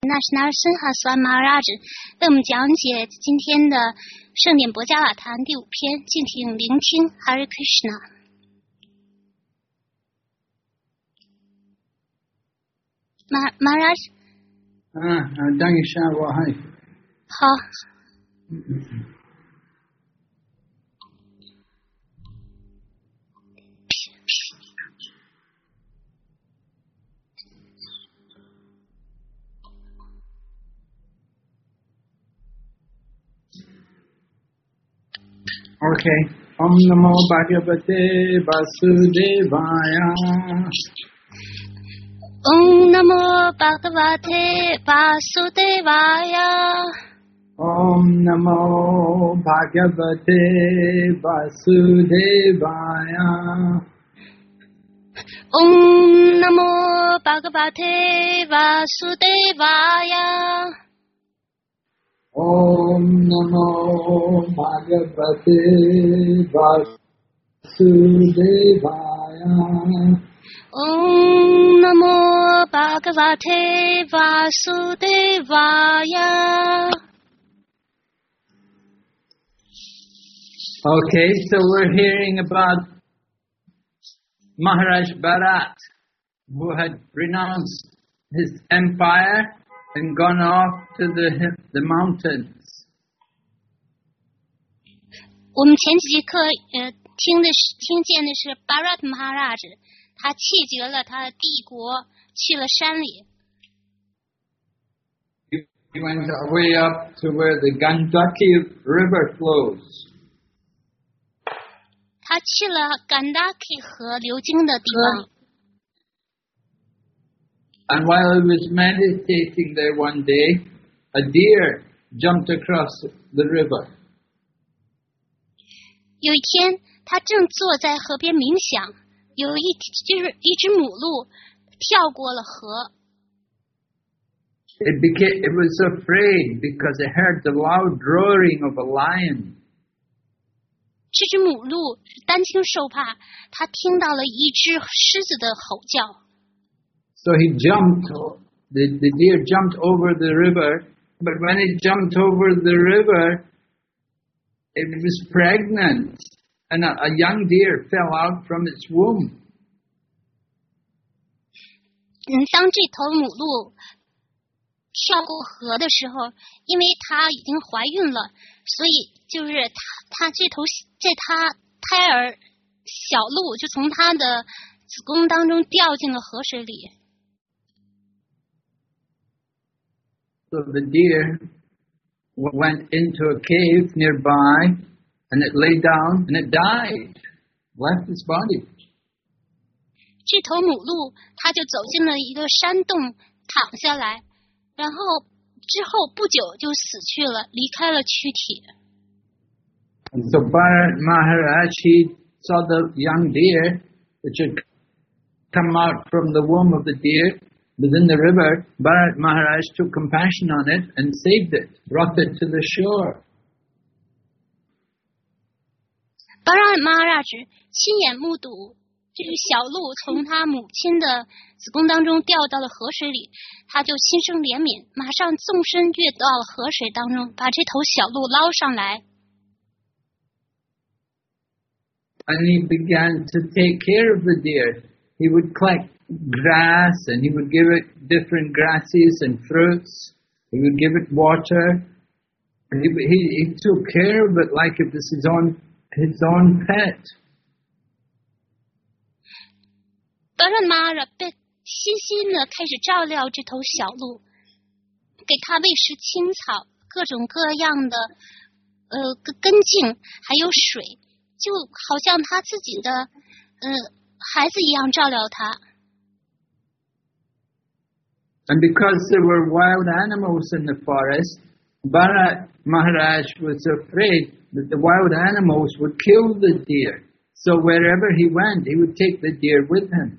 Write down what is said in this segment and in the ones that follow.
那是纳尔森哈斯万马拉子为我们讲解今天的圣典博加瓦坛第5篇，敬请聆听 Hare Krishna。马拉子。 当一下我还好。 Okay. Om Namo Bhagavate Vasudevaya. Om Namo Bhagavate Vasudevaya. Om Namo Bhagavate Vasudevaya. Om Namo Bhagavate Vasudevaya. Om Namo Bhagavate Vasudevaya. Om Namo Bhagavate Vasudevaya. Okay, so we're hearing about Maharaj Bharat, who had renounced his empire and gone off to the mountains. 我们前几节课听见的是 Bharat Maharaj， 他弃绝了他的帝国，去了山里。 He went way up to where the Gandaki River flows. 他去了 Gandaki 河流经的地方。 And while he was meditating there one day, a deer jumped across the river. 有一天，他正坐在河边冥想，有一只母鹿跳过了河。 It was afraid because it heard the loud roaring of a lion. 这只母鹿担惊受怕，它听到了一只狮子的吼叫。 So he jumped, the deer jumped over the river, but when it jumped over the river, it was pregnant, and a young deer fell out from its womb. 当这头母鹿跳过河的时候，因为它已经怀孕了，所以就是它胎儿小鹿就从它的子宫当中掉进了河水里。 So the deer went into a cave nearby, and it lay down, and it died, left its body. 这头母鹿它就走进了一个山洞，躺下来，然后之后不久就死去了，离开了躯体。 And so Bharat Maharaj, he saw the young deer, which had come out from the womb of the deer, within the river. Bharat Maharaj took compassion on it and saved it, brought it to the shore. Bharat Maharaj 亲眼目睹这个小鹿从他母亲的子宫当中掉到了河水里，他就心生怜悯，马上纵身跃到了河水当中，把这头小鹿捞上来。 And he began to take care of the deer. He would collect grass, and he would give it different grasses and fruits. He would give it water. And he took care of it like it was his own pet. Bharat Maharaj 细心的开始照料这头小鹿，给它喂食青草，各种各样的根茎，还有水，就好像他自己的孩子一样照料它。 And because there were wild animals in the forest, Bharat Maharaj was afraid that the wild animals would kill the deer. So wherever he went, he would take the deer with him.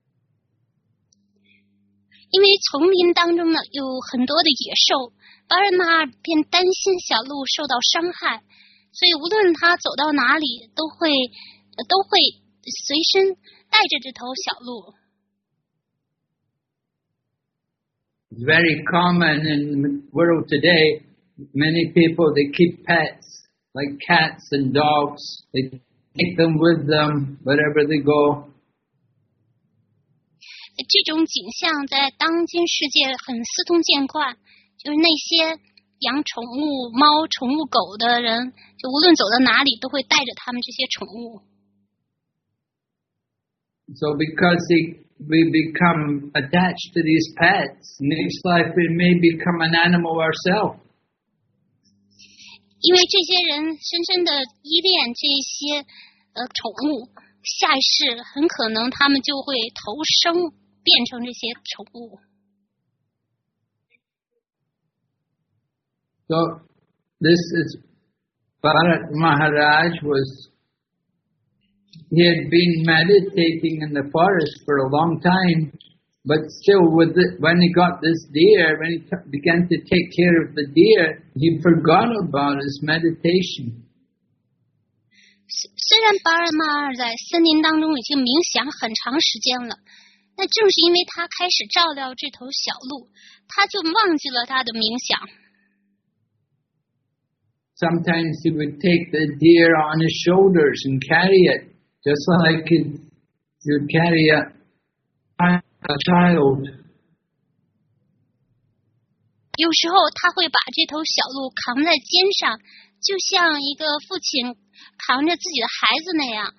因为丛林当中呢有很多的野兽，巴尔马尔便担心小鹿受到伤害，所以无论他走到哪里，都会随身带着这头小鹿。 It's very common in the world today. Many people, they keep pets like cats and dogs. They take them with them wherever they go. 这种景象在当今世界很司空见惯，就是那些养宠物猫、宠物狗的人，就无论走到哪里都会带着他们这些宠物。 So because we become attached to these pets, next life we may become an animal ourselves. 因为这些人深深的依恋这些宠物，下一世很可能他们就会投生变成这些宠物。 So this is Bharat Maharaj he had been meditating in the forest for a long time, but still when he got this deer, when he began to take care of the deer, he forgot about his meditation. 虽然巴尔马尔在森林当中已经冥想很长时间了，那正是因为他开始照料这头小鹿，他就忘记了他的冥想。 Sometimes he would take the deer on his shoulders and carry it, just like he would carry a child. 有时候他会把这头小鹿扛在肩上，就像一个父亲扛着自己的孩子那样。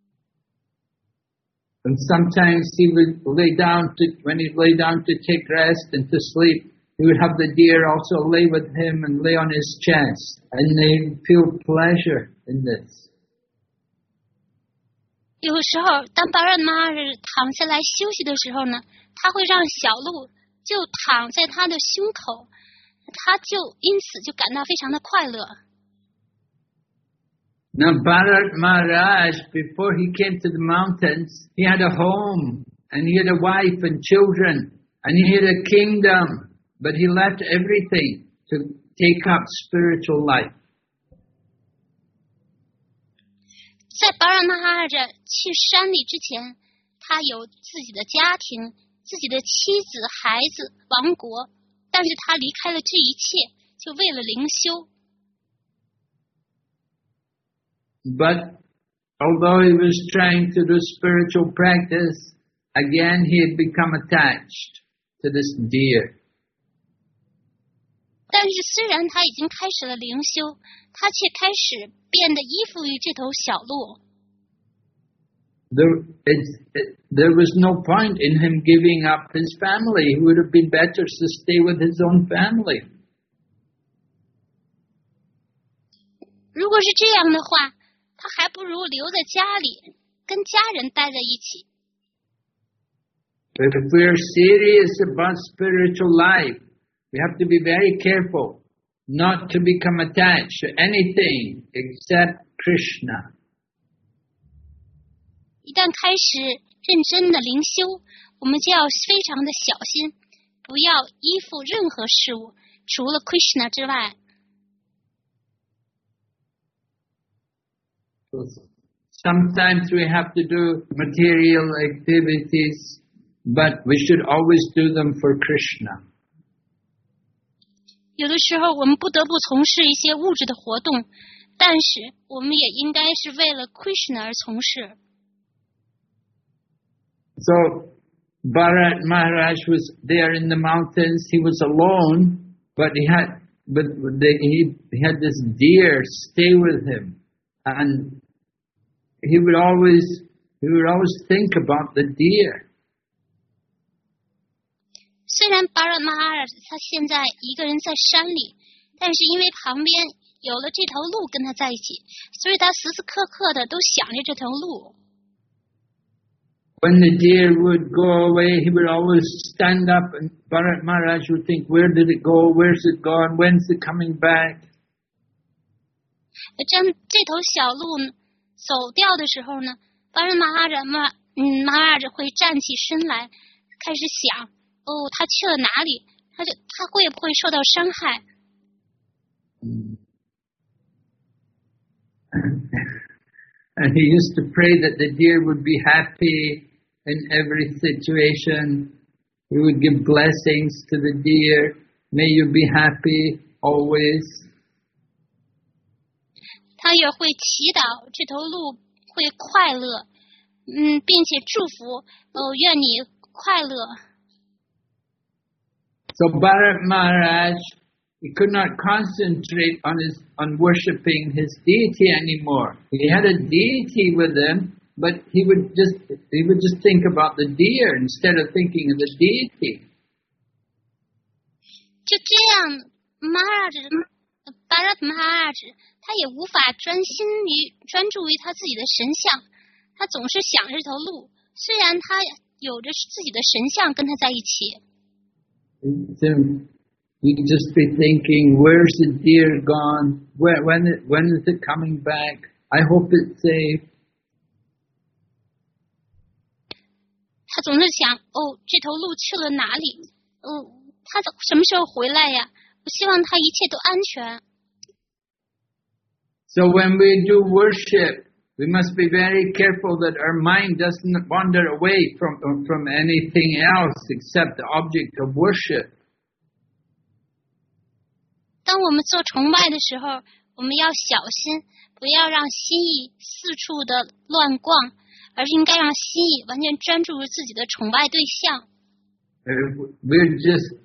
And sometimes he would when he lay down to take rest and to sleep, he would have the deer also lay with him and lay on his chest, and they feel pleasure in this. 有时候，当巴尔马尔躺下来休息的时候呢，他会让小鹿就躺在他的胸口，他就因此就感到非常的快乐。 Now Bharat Maharaj, before he came to the mountains, he had a home, and he had a wife and children, and he had a kingdom, but he left everything to take up spiritual life. 在巴尔马哈尔去山里之前，他有自己的家庭、自己的妻子、孩子、王国，但是他离开了这一切，就为了灵修。 But although he was trying to do spiritual practice, again he had become attached to this deer. 但是虽然他已经开始了灵修，他却开始变得依附于这头小鹿。 There was no point in him giving up his family. It would have been better to stay with his own family. 如果是这样的话，他还不如留在家里，跟家人待在一起。 But if we are serious about spiritual life, we have to be very careful not to become attached to anything except Krishna. 一旦开始认真的灵修，我们就要非常的小心，不要依附任何事物，除了 Krishna 之外。 Sometimes we have to do material activities, but we should always do them for Krishna. 有的时候我们不得不从事一些物质的活动，但是我们也应该是为了 Krishna 而从事。 So Bharat Maharaj was there in the mountains. He was alone, but he had this deer stay with him, and he would always think about the deer. 虽然巴尔马尔他现在一个人在山里，但是因为旁边有了这头鹿跟他在一起，所以他时时刻刻的都想着这头鹿。 When the deer would go away, he would always stand up, and Bharat Maharaj would think, where did it go? Where's it gone? When's it coming back? 这头小鹿走掉的时候呢，巴尔马尔会站起身来，开始想，他去了哪里？他会不会受到伤害？ And he used to pray that the deer would be happy in every situation. He would give blessings to the deer. May you be happy always. 他也会祈祷这头鹿会快乐，并且祝福愿你快乐。 So Bharat Maharaj, he could not concentrate on worshipping his deity anymore. He had a deity with him, but he would just think about the deer instead of thinking of the deity. 就这样，Bharat Maharaj 他也无法专注于他自己的神像，他总是想这头鹿，虽然他有着自己的神像跟他在一起。 So you'd just be thinking, where's the deer gone? When is it coming back? I hope it's safe. 他总是想，这头鹿去了哪里？他什么时候回来呀？我希望他一切都安全。 So when we do worship, we must be very careful that our mind doesn't wander away from anything else except the object of worship. 当我们做崇拜的时候，我们要小心，不要让心意四处的乱逛，而是应该让心意完全专注于自己的崇拜对象。 If we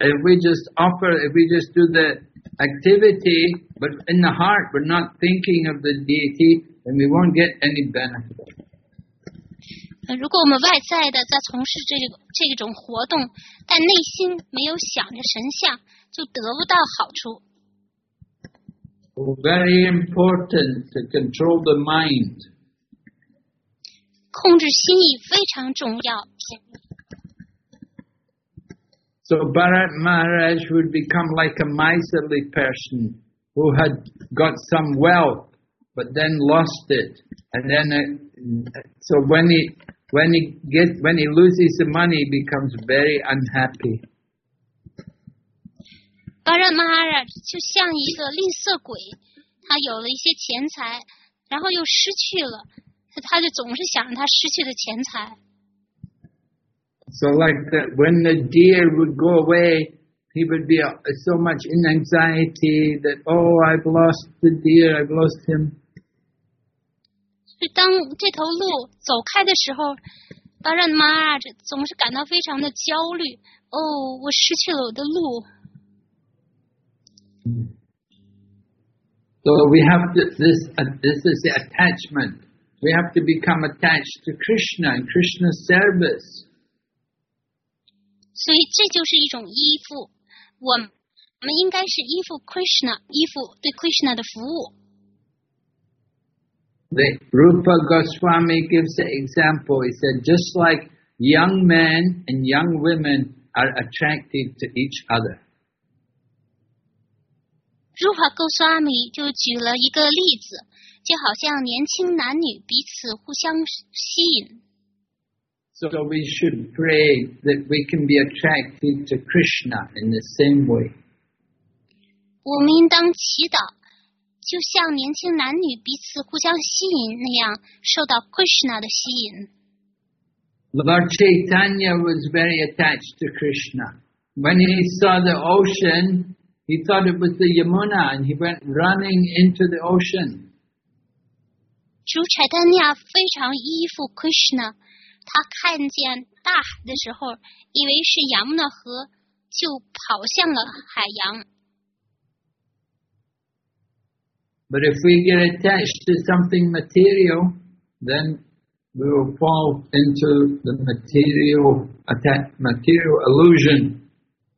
just do the activity, but in the heart we're not thinking of the deity, then we won't get any benefit. 如果我们外在的在从事这种活动，但内心没有想着神像，就得不到好处。 Very important to control the mind. 控制心意非常重要。 So Bharat Maharaj would become like a miserly person who had got some wealth but then lost it, and then so when he loses the money, he becomes very unhappy. Bharat Maharaj 就像一个吝啬鬼，他有了一些钱财，然后又失去了，他就总是想着他失去的钱财。 So like that, when the deer would go away, he would be so much in anxiety that, I've lost the deer, I've lost him. 所以当这头鹿走开的时候，Bharat Maharaj 总是感到非常的焦虑。我失去了我的鹿。 So we have to, this is the attachment. We have to become attached to Krishna and Krishna's service. 所以这就是一种依附，我们应该是依附 Krishna， 依附对 Krishna 的服务。 The Rupa Goswami gives the example. He said, just like young men and young women are attracted to each other. Rupa Goswami 就举了一个例子，就好像年轻男女彼此互相吸引。 So we should pray that we can be attracted to Krishna in the same way. 我们应当祈祷，就像年轻男女彼此互相吸引那样，受到 Krishna 的吸引。 Lord Chaitanya was very attached to Krishna. When he saw the ocean, he thought it was the Yamuna, and he went running into the ocean. 主Chaitanya非常依附 Krishna。他看见大海的时候，以为是雅穆纳河，就跑向了海洋。 But if we get attached to something material, then we will fall into the material illusion.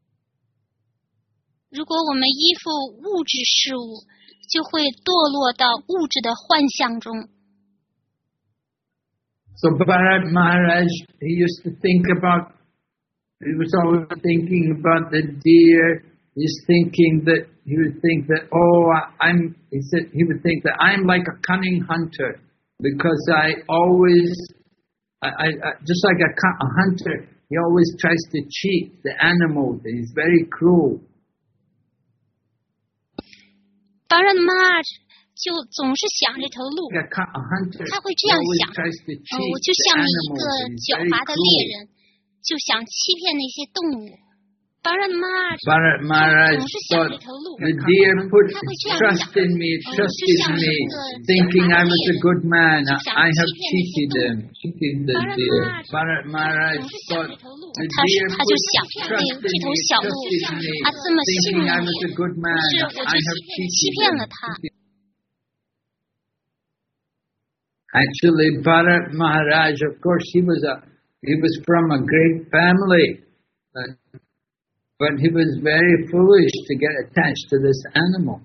如果我们依附物质事物，就会堕落到物质的幻象中。 So Bharat Maharaj, he was always thinking about the deer. He would think that I'm like a cunning hunter because I just like a hunter, he always tries to cheat the animals. He's very cruel. Bharat Maharaj就总是想这头鹿，他会这样想，我就像一个狡猾的猎人， 就想欺骗那些动物。Bharat Bharat Maharaj 总是想 thought 这头鹿， the deer put trusted me, thinking I was a good man. I have cheated them, cheated the deer. Bharat Maharaj thought the deer 他就 put 想，这 trusted 头 me, 小鹿， trusted 它这么 me, 信 thinking 任 I was a 你， good 于 man. 是我 I 就 have 欺 cheated 骗了 them. 它。 Actually, Bharat Maharaj, of course, he was from a great family. But he was very foolish to get attached to this animal.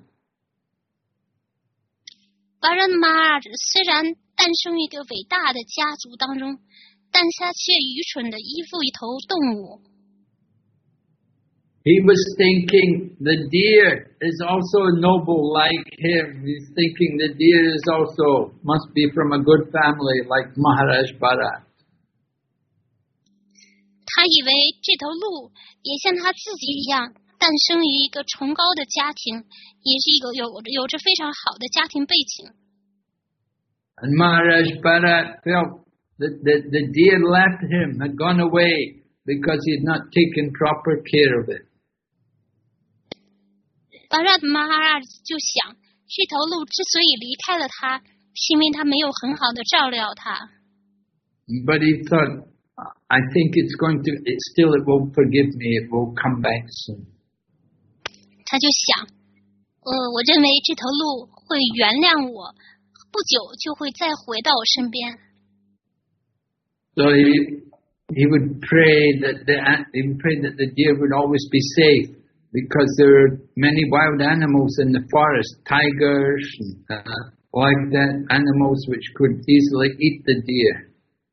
Bharat Maharaj 虽然诞生于一个伟大的家族当中，但他却愚蠢的依附一头动物。 He was thinking the deer is also noble like him. He's thinking the deer is also must be from a good family like Maharaj Bharat. 他以为这头鹿也像他自己一样，诞生于一个崇高的家庭，也是一个有着非常好的家庭背景。 And Maharaj Bharat felt that the deer left him, had gone away because he had not taken proper care of it. Bharat Maharaj 就想，这头鹿之所以离开了他，是因为他没有很好的照料它。 But he thought, I think it won't forgive me, it will come back soon. 他就想，我认为这头鹿会原谅我，不久就会再回到我身边。 So he would pray that the deer would always be safe, because there are many wild animals in the forest, tigers, like that, animals which could easily eat the deer.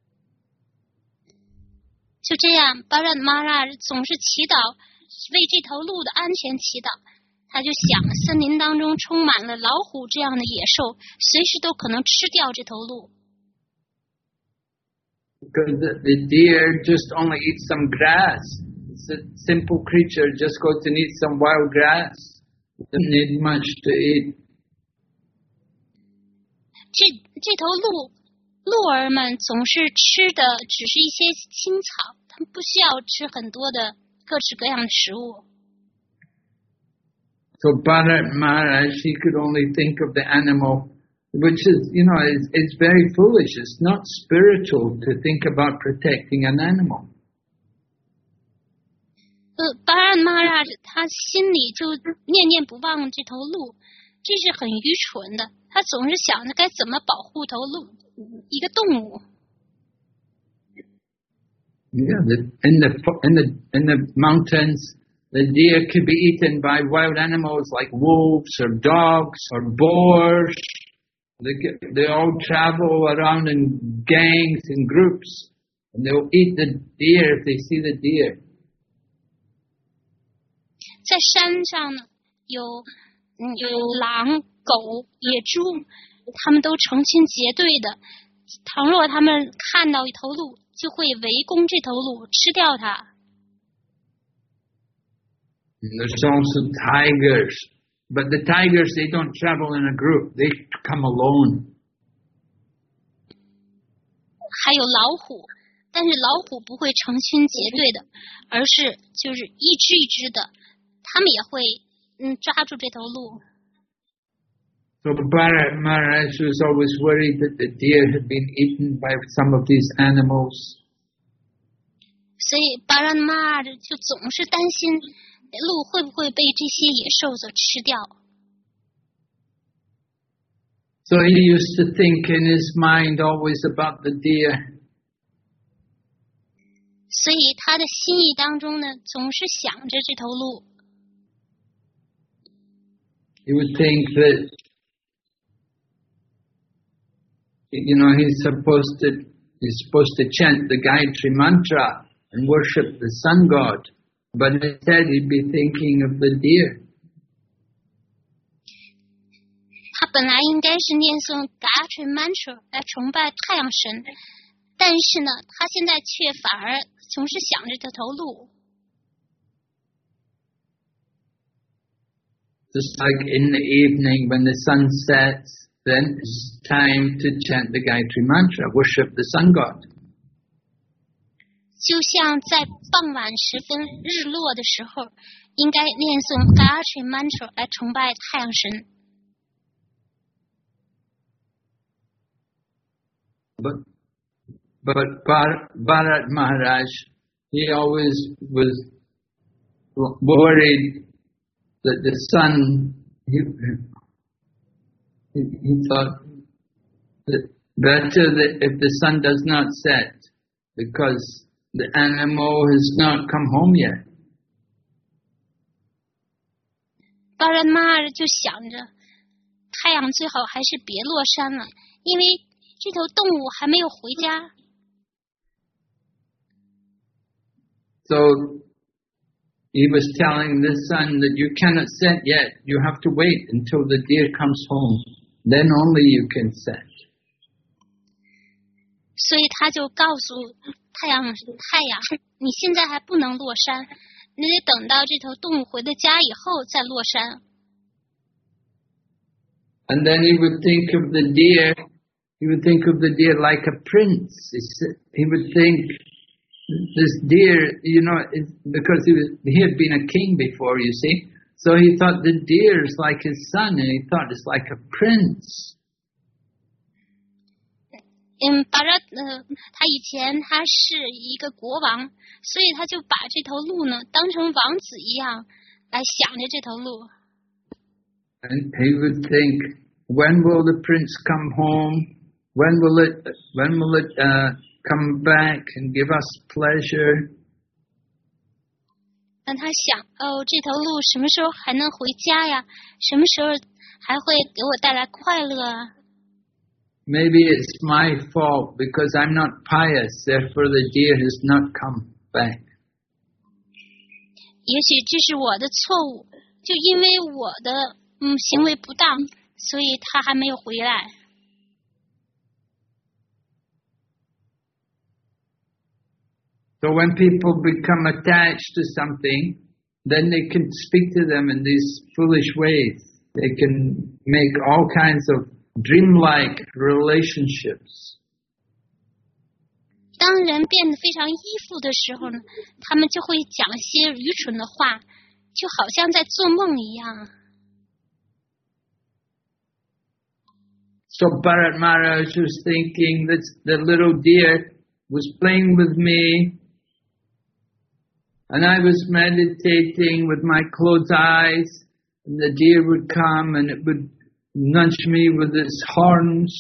就这样，Bharat Maharaj 总是祈祷，为这头鹿的安全祈祷。他就想，森林当中充满了老虎这样的野兽，随时都可能吃掉这头鹿。 Because the deer just only eats some grass. It's a simple creature, just goes and eats some wild grass. It doesn't need much to eat. 这头鹿儿们总是吃的只是一些青草，它们不需要吃很多的各式各样的食物。 So Bharat Maharaj, he could only think of the animal, which is, it's very foolish. It's not spiritual to think about protecting an animal. Bharat Maharaj 他心里就念念不忘这头鹿，这是很愚蠢的。他总是想着该怎么保护头鹿，一个动物。 Yeah, in the mountains, the deer could be eaten by wild animals like wolves or dogs or boars. They all travel around in gangs and groups, and they'll eat the deer if they see the deer. 在山上呢，有狼、狗、野猪，他们都成群结队的。倘若他们看到一头鹿，就会围攻这头鹿，吃掉它。 And there's also tigers, but the tigers, they don't travel in a group; they come alone. 还有老虎，但是老虎不会成群结队的，而是就是一只一只的，他们也会抓住这头鹿。 So Bharat Maharaj was always worried that the deer had been eaten by some of these animals. 所以Bharat Maharaj就总是担心鹿会不会被这些野兽所吃掉。 So he used to think in his mind always about the deer. 所以他的心意当中呢，总是想着这头鹿。 He would think that, he's supposed to chant the Gayatri mantra and worship the sun god, but instead he'd be thinking of the deer. 他本来应该是念诵 Gayatri mantra 来崇拜太阳神，但是呢，他现在却反而总是想着这头鹿。 Just like in the evening when the sun sets, then it's time to chant the Gayatri mantra, worship the sun god. 就像在傍晚时分日落的时候，应该念诵 Gayatri Mantra 来崇拜太阳神。 But Bharat Maharaj, he always was worried that the sun, he thought that better that if the sun does not set, because the animal has not come home yet. Bharat Maharaj 就想着，太阳最好还是别落山了，因为这头动物还没有回家。 So he was telling the sun that you cannot set yet. You have to wait until the deer comes home. Then only you can set. 所以他就告诉太阳，你现在还不能落山，你得等到这头动物回到家以后再落山。 And then he would think of the deer. He would think of the deer like a prince. He would think this deer, because he had been a king before, you see. So he thought the deer is like his son, and he thought it's like a prince. 巴拉他以前他是一个国王，所以他就把这头鹿呢当成王子一样来想着这头鹿。 And he would think, when will the prince come home? When will it come back and give us pleasure? 但他想，这头鹿什么时候还能回家呀？什么时候还会给我带来快乐啊？ Maybe it's my fault because I'm not pious, therefore the deer has not come back. 也许这是我的错误，就因为我的行为不当，所以他还没有回来。 So when people become attached to something, then they can speak to them in these foolish ways. They can make all kinds of dreamlike relationships. 当人变得非常依附的时候呢，他们就会讲一些愚蠢的话，就好像在做梦一样。 So Bharat Maharaj was thinking that the little deer was playing with me, and I was meditating with my closed eyes, and the deer would come and it would nudge me with its horns.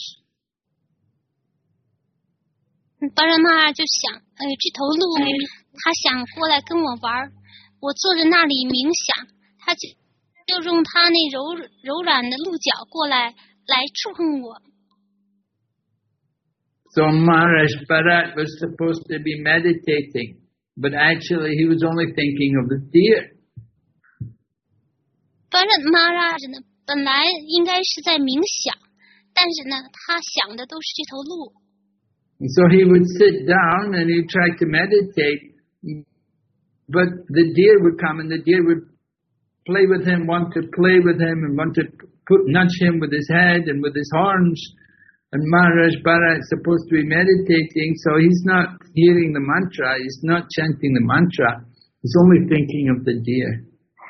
巴拉马尔就想，这头鹿，它想过来跟我玩，我坐在那里冥想，它就用它那柔软的鹿角过来触我。 So Maharaj Bharat was supposed to be meditating, but actually he was only thinking of the deer. 巴拉马尔呢，本来应该是在冥想，但是呢，他想的都是这头鹿。 So he would sit down and he'd try to meditate, but the deer would come and the deer would play with him, want to play with him and want to nudge him with his head and with his horns. And Maharaj Bharat is supposed to be meditating, so he's not hearing the mantra, he's not chanting the mantra, he's only thinking of the deer.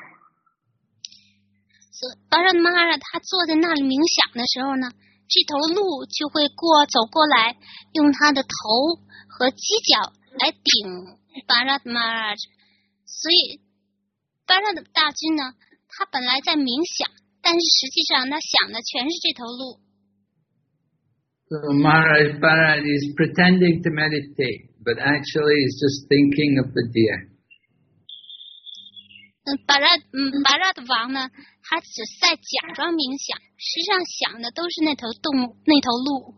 巴拉马尔他坐在那里冥想的时候呢，这头鹿就会走过来，用它的头和犄角来顶巴拉马尔。所以巴拉的大军呢，他本来在冥想，但是实际上他想的全是这头鹿。 So Maharaj Bharat is pretending to meditate, but actually he's just thinking of the deer. 巴拉的王呢，他只在假装冥想，实际上想的都是那头鹿。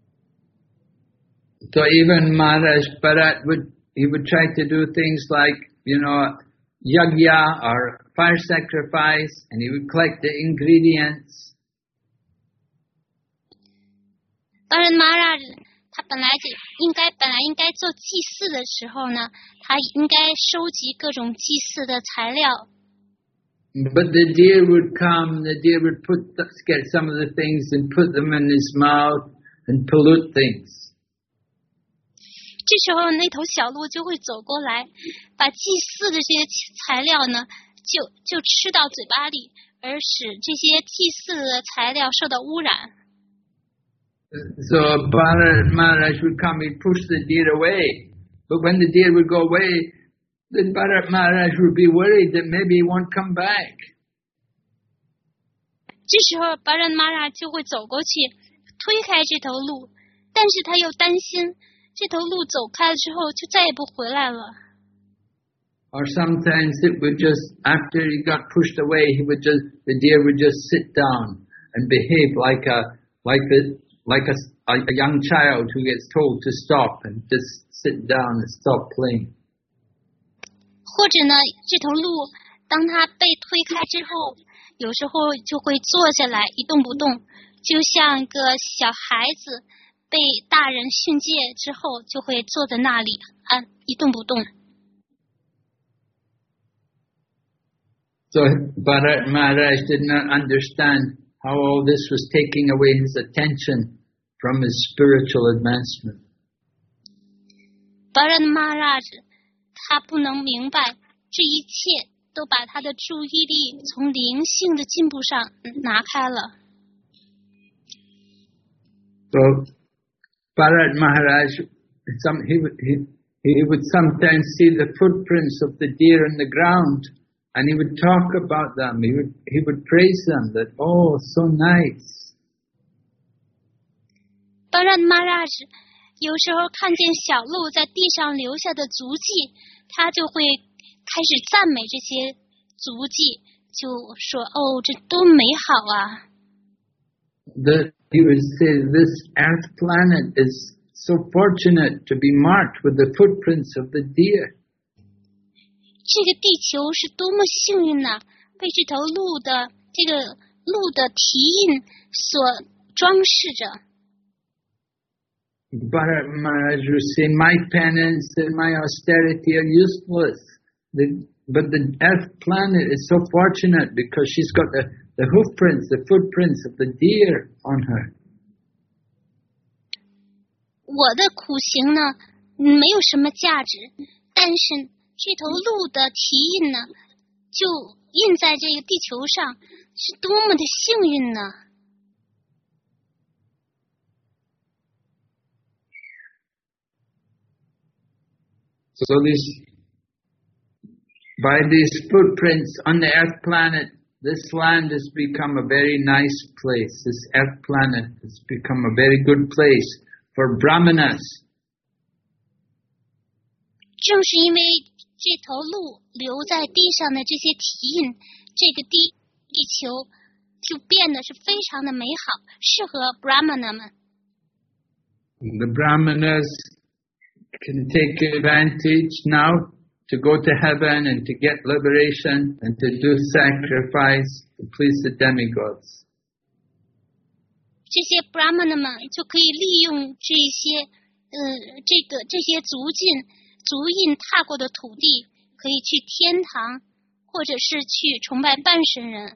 So even Maharaj Bharat would try to do things like, yagya or fire sacrifice, and he would collect the ingredients. 巴拉马拉他本来应该做祭祀的时候呢，他应该收集各种祭祀的材料。 But the deer would come, the deer would get some of the things and put them in his mouth and pollute things. 这这时候那头小鹿就会走过来，把祭祀的这些材料呢，就吃到嘴巴里，而使这些祭祀的材料受到污染。 So Bharat Maharaj would come, he'd push the deer away. But when the deer would go away, then Bharat Maharaj would be worried that maybe he won't come back. 这时候巴然玛拉就会走过去，推开这头鹿，但是他又担心这头鹿走开了之后就再也不回来了。 Or sometimes it would just, after he got pushed away, the deer would just sit down and behave like a young child who gets told to stop and just sit down and stop playing. 或者呢，这头鹿当它被推开之后，有时候就会坐下来一动不动，就像一个小孩子被大人训诫之后就会坐在那里一动不动。 So Bharat Maharaj did not understand how all this was taking away his attention from his spiritual advancement. Bharat Maharaj 他不能明白这一切都把他的注意力从灵性的进步上拿开了。 So Bharat Maharaj, he would sometimes see the footprints of the deer in the ground, and he would talk about them. He would praise them that, oh, so nice. Bharat Maharaj 有时候看见小鹿在地上留下的足迹，他就会开始赞美这些足迹，就说：“哦，这多美好啊！” He would say, this earth planet is so fortunate to be marked with the footprints of the deer. 这个地球是多么幸运呐，被这头鹿的蹄印所装饰着。 Bharat Maharaj would say, my penance and my austerity are useless. But the earth planet is so fortunate because she's got the hoofprints, the footprints of the deer on her. 我的苦行呢，没有什么价值，但是这头鹿的蹄印呢，就印在这个地球上，是多么的幸运呢！ So by these footprints on the earth planet, this land has become a very nice place. This earth planet has become a very good place for brahmanas. 正是因为这头鹿留在地上的这些蹄印，这个地球就变得是非常的美好，适合 brahmana 们。 The brahmanas can take advantage now to go to heaven and to get liberation and to do sacrifice to please the demigods. 这些 brahmana 们就可以利用这些足印踏过的土地，可以去天堂，或者是去崇拜半神人。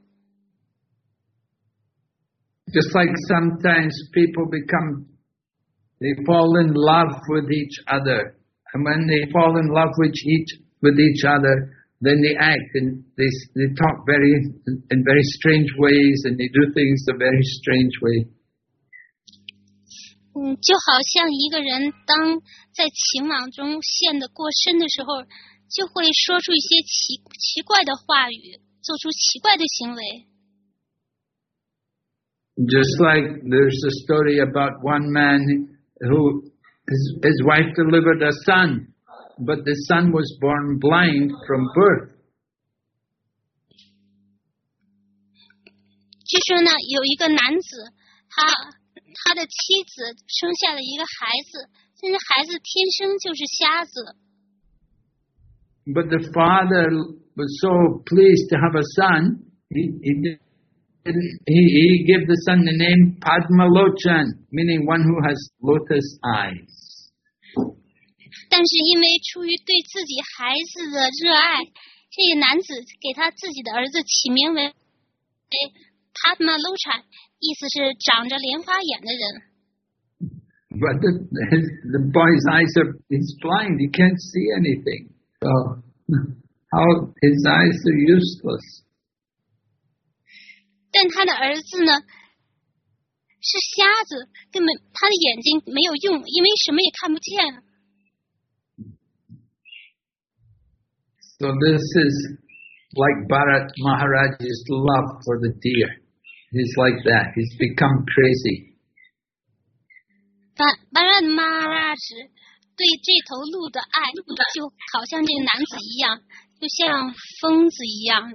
Just like sometimes people they fall in love with each other. And when they fall in love with each other, then they act and they talk in very strange ways and they do things a very strange way. 就好像一个人当在情网中陷得过深的时候，就会说出一些奇怪的话语，做出奇怪的行为。 Just like there's a story about one man who his wife delivered a son, but the son was born blind from birth. 据说呢，有一个男子，他的妻子生下了一个孩子，但是孩子天生就是瞎子。 But the father was so pleased to have a son, he gave the son the name Padmalochan, meaning one who has lotus eyes. 但是因为出于对自己孩子的热爱，这个男子给他自己的儿子起名为 Padmalochan， 意思是长着莲花眼的人。 But the boy's eyes he's blind, he can't see anything. So, how his eyes are useless. 但他的儿子呢是瞎子，根本他的眼睛没有用，因为什么也看不见。 So this is like Bharat Maharaj's love for the deer. He's like that. He's become crazy. 巴拉马拉什对这头鹿的爱，就好像这个男子一样，就像疯子一样。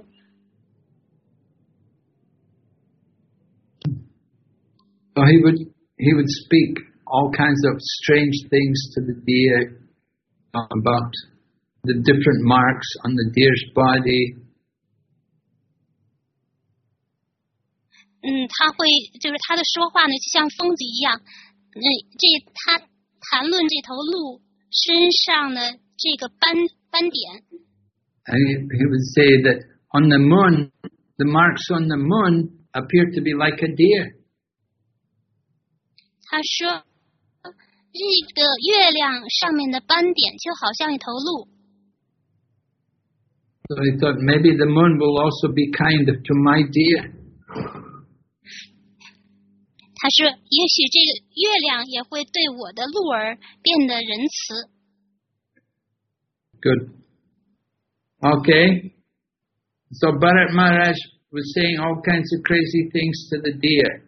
So he would speak all kinds of strange things to the deer about the different marks on the deer's body. 他会就是他的说话呢，就像疯子一样。他谈论这头鹿身上的这个斑点。 And he would say that on the moon, the marks on the moon appear to be like a deer. 他说，这个月亮上面的斑点就好像一头鹿。 So he thought maybe the moon will also be kind to my deer. 他说，也许这个月亮也会对我的鹿儿变得仁慈。 Good. Okay. So Bharat Maharaj was saying all kinds of crazy things to the deer.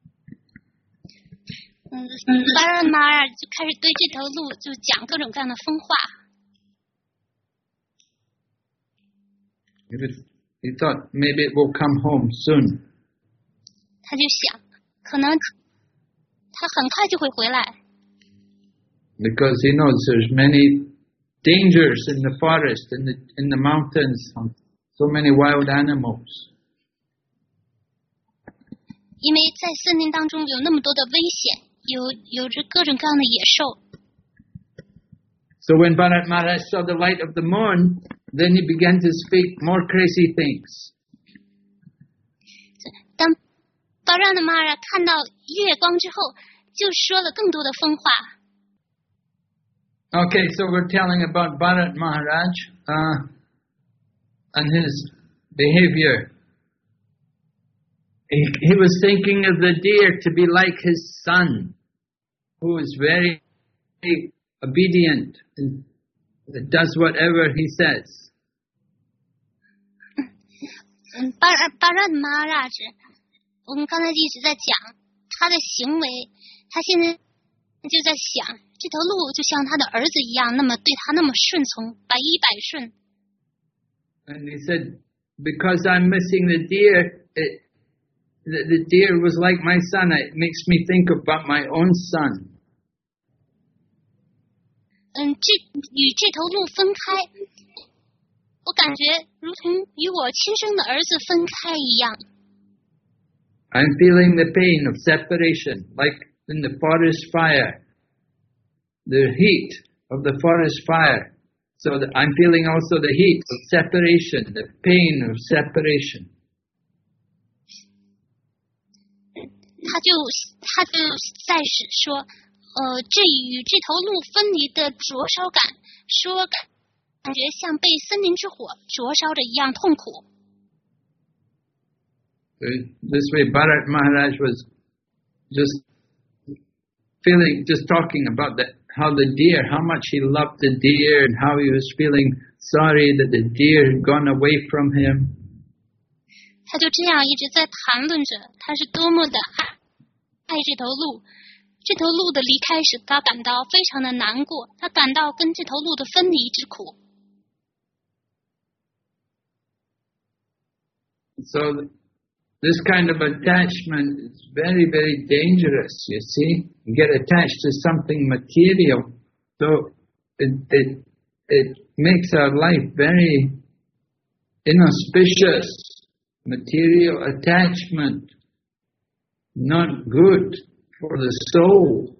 巴拉马尔就开始对这头鹿就讲各种各样的疯话。 He thought maybe it will come home soon. 他就想，可能他很快就会回来。 Because he knows there's many dangers in the forest, in the mountains, so many wild animals. 因为在森林当中有那么多的危险，有着各种各样的野兽。 So when Bharat Maharaj saw the light of the moon, then he began to speak more crazy things. 当巴拉的马尔看到月光之后，就说了更多的疯话。 Okay, so we're telling about Bharat Maharaj and his behavior. He was thinking of the deer to be like his son, who is very obedient and does whatever he says. 巴拉的马拉子，我们刚才一直在讲他的行为，他现在就在想，这头鹿就像他的儿子一样，那么对他那么顺从，百依百顺。 And he said, because I'm missing the deer, the deer was like my son. It makes me think about my own son. 与这头鹿分开，我感觉如同与我亲生的儿子分开一样。 I'm feeling the pain of separation, like in the forest fire, the heat of the forest fire. So I'm feeling also the heat of separation, the pain of separation. 他就在说，这与这头鹿分离的灼烧感，说感觉像被森林之火灼烧着一样痛苦。 This way, Bharat Maharaj was just talking about how the deer, how much he loved the deer, and how he was feeling sorry that the deer had gone away from him. 他就这样一直在谈论着，他是多么的爱这头鹿。这头鹿的离开使他感到非常的难过，他感到跟这头鹿的分离之苦。 So this kind of attachment is very, very dangerous, you see. You get attached to something material, so it makes our life very inauspicious. Material attachment, not good for the soul.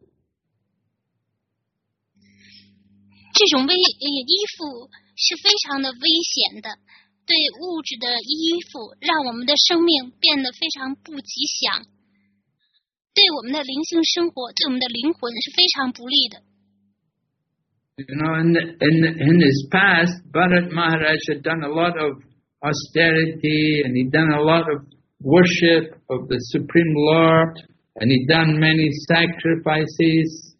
这种依附是非常的危险的，对物质的依附让我们的生命变得非常不吉祥。 对我们的灵性生活，对我们的灵魂是非常不利的。 You know, in his past, Bharat Maharaj had done a lot of austerity, and he'd done a lot of worship of the Supreme Lord, and he'd done many sacrifices.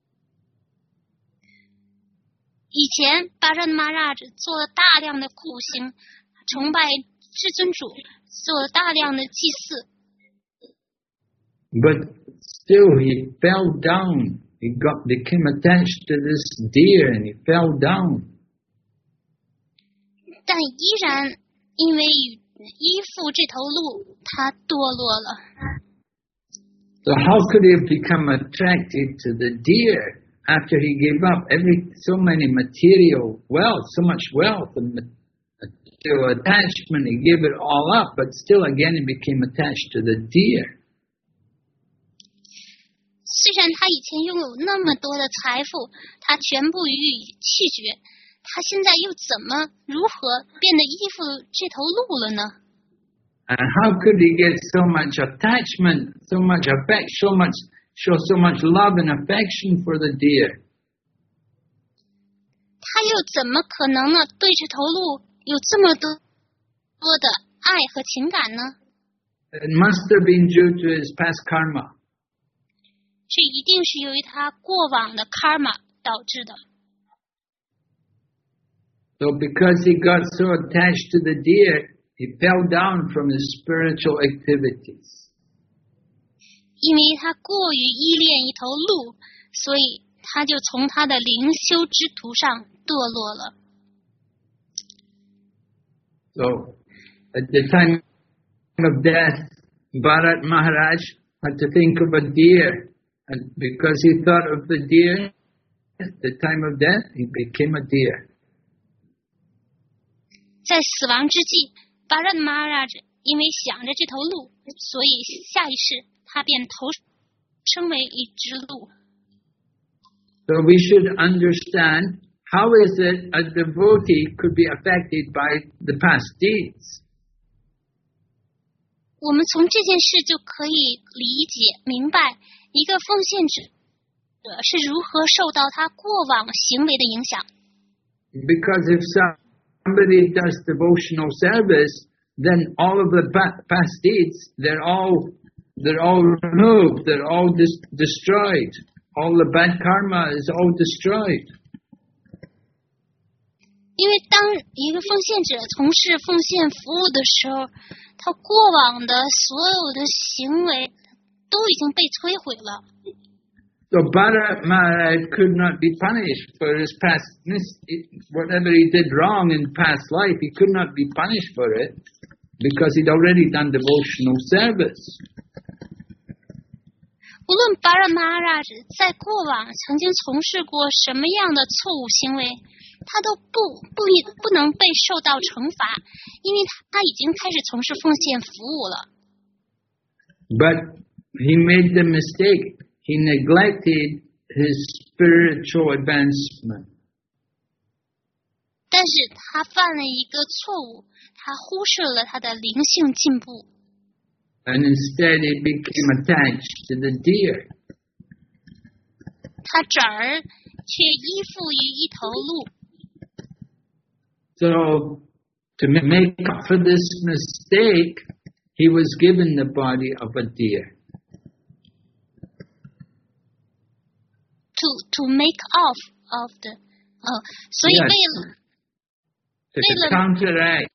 以前巴热玛拉做了大量的苦行，崇拜至尊主，做了大量的祭祀。 But still he fell down. He became attached to this deer and he fell down. 但依然因为依附这头鹿，他堕落了。 So how could he have become attracted to the deer after he gave up so many material wealth, so much wealth and attachment? He gave it all up, but still again he became attached to the deer. 虽然他以前拥有那么多的财富，他全部予以弃绝，他现在又如何变得依附这头鹿了呢？ And how could he get so much attachment, so much affection, show so much love and affection for the deer? 他又怎么可能呢？对这头鹿有这么多的爱和情感呢？ It must have been due to his past karma. 这一定是由于他过往的 karma 导致的。 So because he got so attached to the deer, he fell down from his spiritual activities. 因为他过于依恋一头鹿，所以他就从他的灵修之途上堕落了。 So at the time of death, Bharat Maharaj had to think of a deer. And because he thought of the deer, at the time of death, he became a deer. 在死亡之际，巴热玛拉因为想着这头鹿，所以下一世他便投生为一只鹿。 So we should understand how is it a devotee could be affected by the past deeds. 我们从这件事就可以理解明白。一个奉献者是如何受到他过往行为的影响。 Because if somebody does devotional service, then all of the past deeds, they're all removed, they're all destroyed. All the bad karma is all destroyed. 因为当一个奉献者从事奉献服务的时候，他过往的所有的行为都已经被摧毁了。 So Bharat Maharaj could not be punished for his past, whatever he did wrong in past life, he could not be punished for it because he'd already done devotional service. 无论巴热玛拉在过往曾经从事过什么样的错误行为，他都不能被受到惩罚，因为他已经开始从事奉献服务了。 But he made the mistake. He neglected his spiritual advancement. 但是他犯了一个错误，他忽视了他的灵性进步。 And instead he became attached to the deer. 他转而却依附于一头鹿。 So to make up for this mistake, he was given the body of a deer. To make off of the 所以 Yes. 为了 counteract.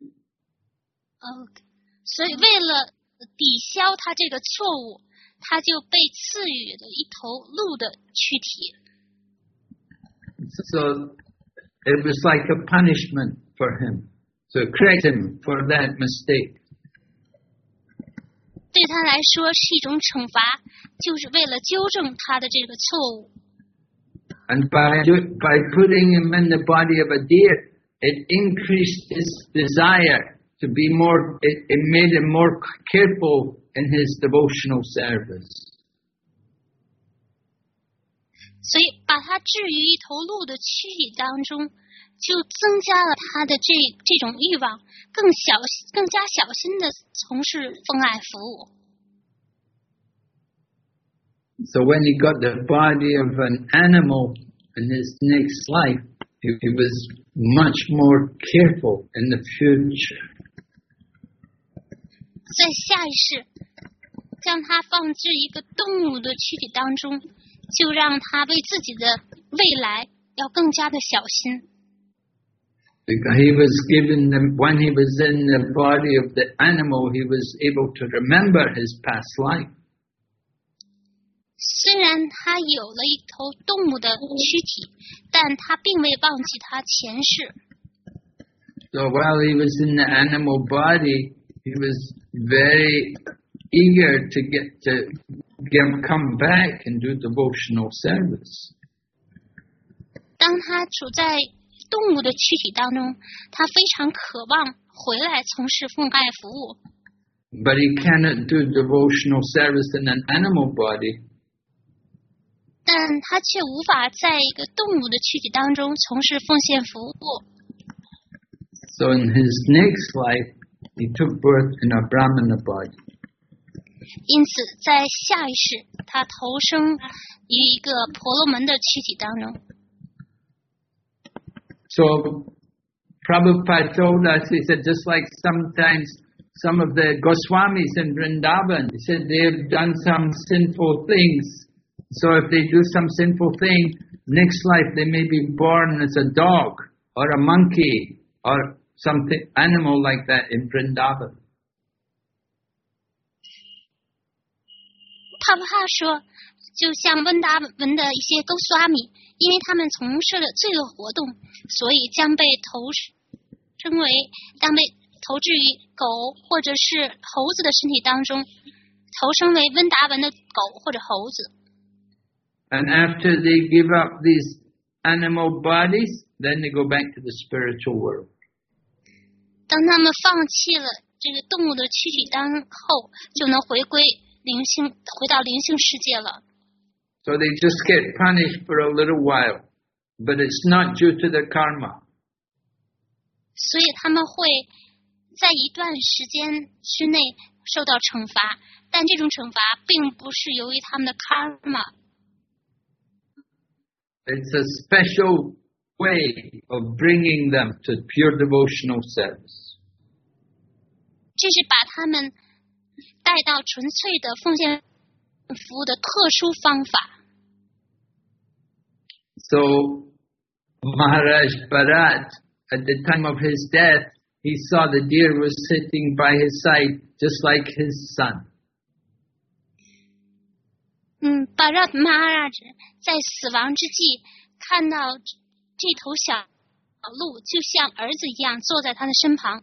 所以为了抵消他这个错误，他就被赐予了一头鹿的躯体。 So it was like a punishment for him, to correct him for that mistake. 对他来说是一种惩罚，就是为了纠正他的这个错误。 And by putting him in the body of a deer, it increased his desire to be more, it made him more careful in his devotional service. 所以把他置于一头鹿的躯体当中，就增加了他的这种欲望，更加小心的从事奉爱服务。 So when he got the body of an animal in his next life, he was much more careful in the future. 在下一世，将他放置一个动物的躯体当中，就让他为自己的未来要更加的小心。 Because he was given them, when he was in the body of the animal, he was able to remember his past life. 虽然他有了一头动物的躯体，但他并未忘记他前世。 So while he was in the animal body, he was very eager to come back and do devotional service. 当他处在动物的躯体当中，他非常渴望回来从事奉爱服务。 But he cannot do devotional service in an animal body. 但他却无法在一个动物的躯体当中从事奉献服务。 So in his next life, he took birth in a Brahmana body. 因此，在下一世，他投生于一个婆罗门的躯体当中。 So Prabhupada told us, he said, just like sometimes some of the Goswamis in Vrindavan, he said they have done some sinful things. So if they do some sinful thing, next life they may be born as a dog or a monkey or something animal like that in Vrindavan. 帕布哈说，就像温达文的一些勾苏阿米，因为他们从事了罪恶活动，所以将被投掷于狗或者是猴子的身体当中，投生为温达文的狗或者猴子。 And after they give up these animal bodies, then they go back to the spiritual world. 当他们放弃了这个动物的躯体当后，就能回到灵性世界了。 So they just get punished for a little while, but it's not due to their karma. 所以他们会在一段时间之内受到惩罚，但这种惩罚并不是由于他们的 karma。 It's a special way of bringing them to pure devotional service. 这是把他们带到纯粹的奉献服务的特殊方法。 So Maharaj Bharat, at the time of his death, he saw the deer was sitting by his side, just like his son. Bharat Maharaj 在死亡之际看到这头小鹿，就像儿子一样坐在他的身旁。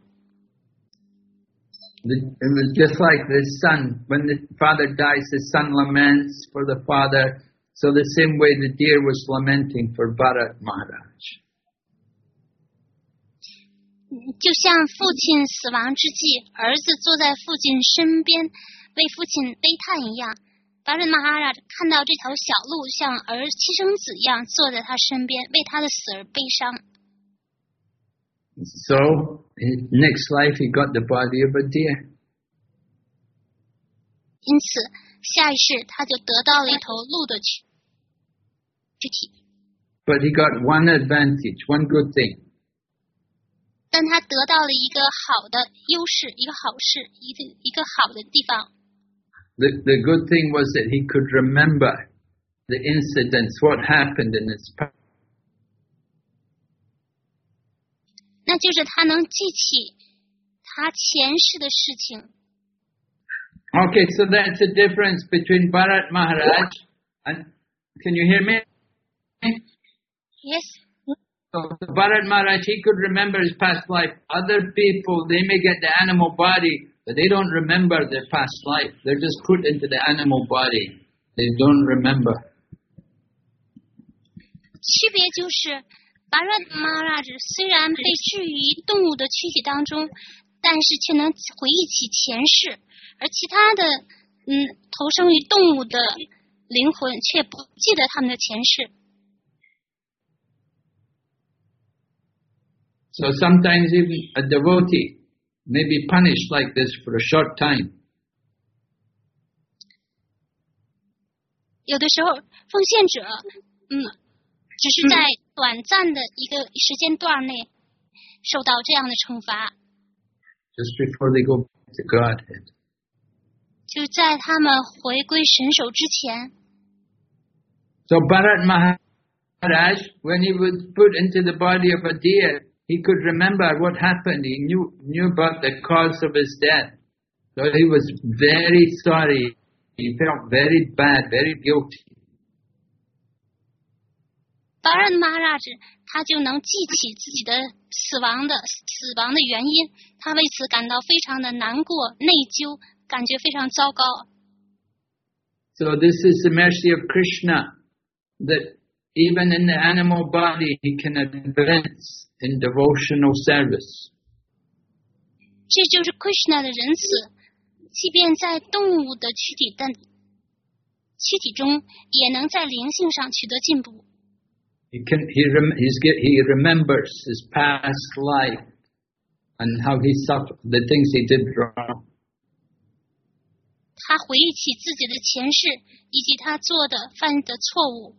It was just like the son. When the father dies, the son laments for the father. So the same way the deer was lamenting for Bharat Maharaj. 就像父亲死亡之际，儿子坐在父亲身边为父亲悲叹一样。Bharat Maharaj 看到这条小鹿像亲生子一样坐在他身边，为他的死而悲伤。 So, in next life he got the body of a deer. 因此，下一世他就得到了一头鹿的躯体。 But he got one advantage, one good thing. 但他得到了一个好的优势，一个好事，一个好的地方。 The good thing was that he could remember the incidents, what happened in his past. 那就是他能记起他前世的事情。 Okay, so that's the difference between Bharat Maharaj and, can you hear me? Yes. So Bharat Maharaj, he could remember his past life. Other people, they may get the animal body, but they don't remember their past life. They're just put into the animal body. They don't remember. 区别就是Bharat Maharaj 虽然被置于动物的躯体当中，但是却能回忆起前世，而其他的投生于动物的灵魂却不记得他们的前世。 So sometimes even a devotee may be punished like this for a short time. 有的时候奉献者只是在短暂的一个时间段内受到这样的惩罚， just before they go back to Godhead. 就在他们回归神手之前。 So Bharat Maharaj, when he was put into the body of a deer, he could remember what happened. He knew about the cause of his death. So he was very sorry. He felt very bad, very guilty. 巴然马拉子他就能记起自己的死亡的原因，他为此感到非常的难过、内疚，感觉非常糟糕。 So this is the mercy of Krishna, that even in the animal body he can advance in devotional service. 这就是 Krishna 的仁慈，即便在动物的躯体中，也能在灵性上取得进步。 He remembers his past life and how he suffered, the things he did wrong. 他回忆起自己的前世以及他犯的错误。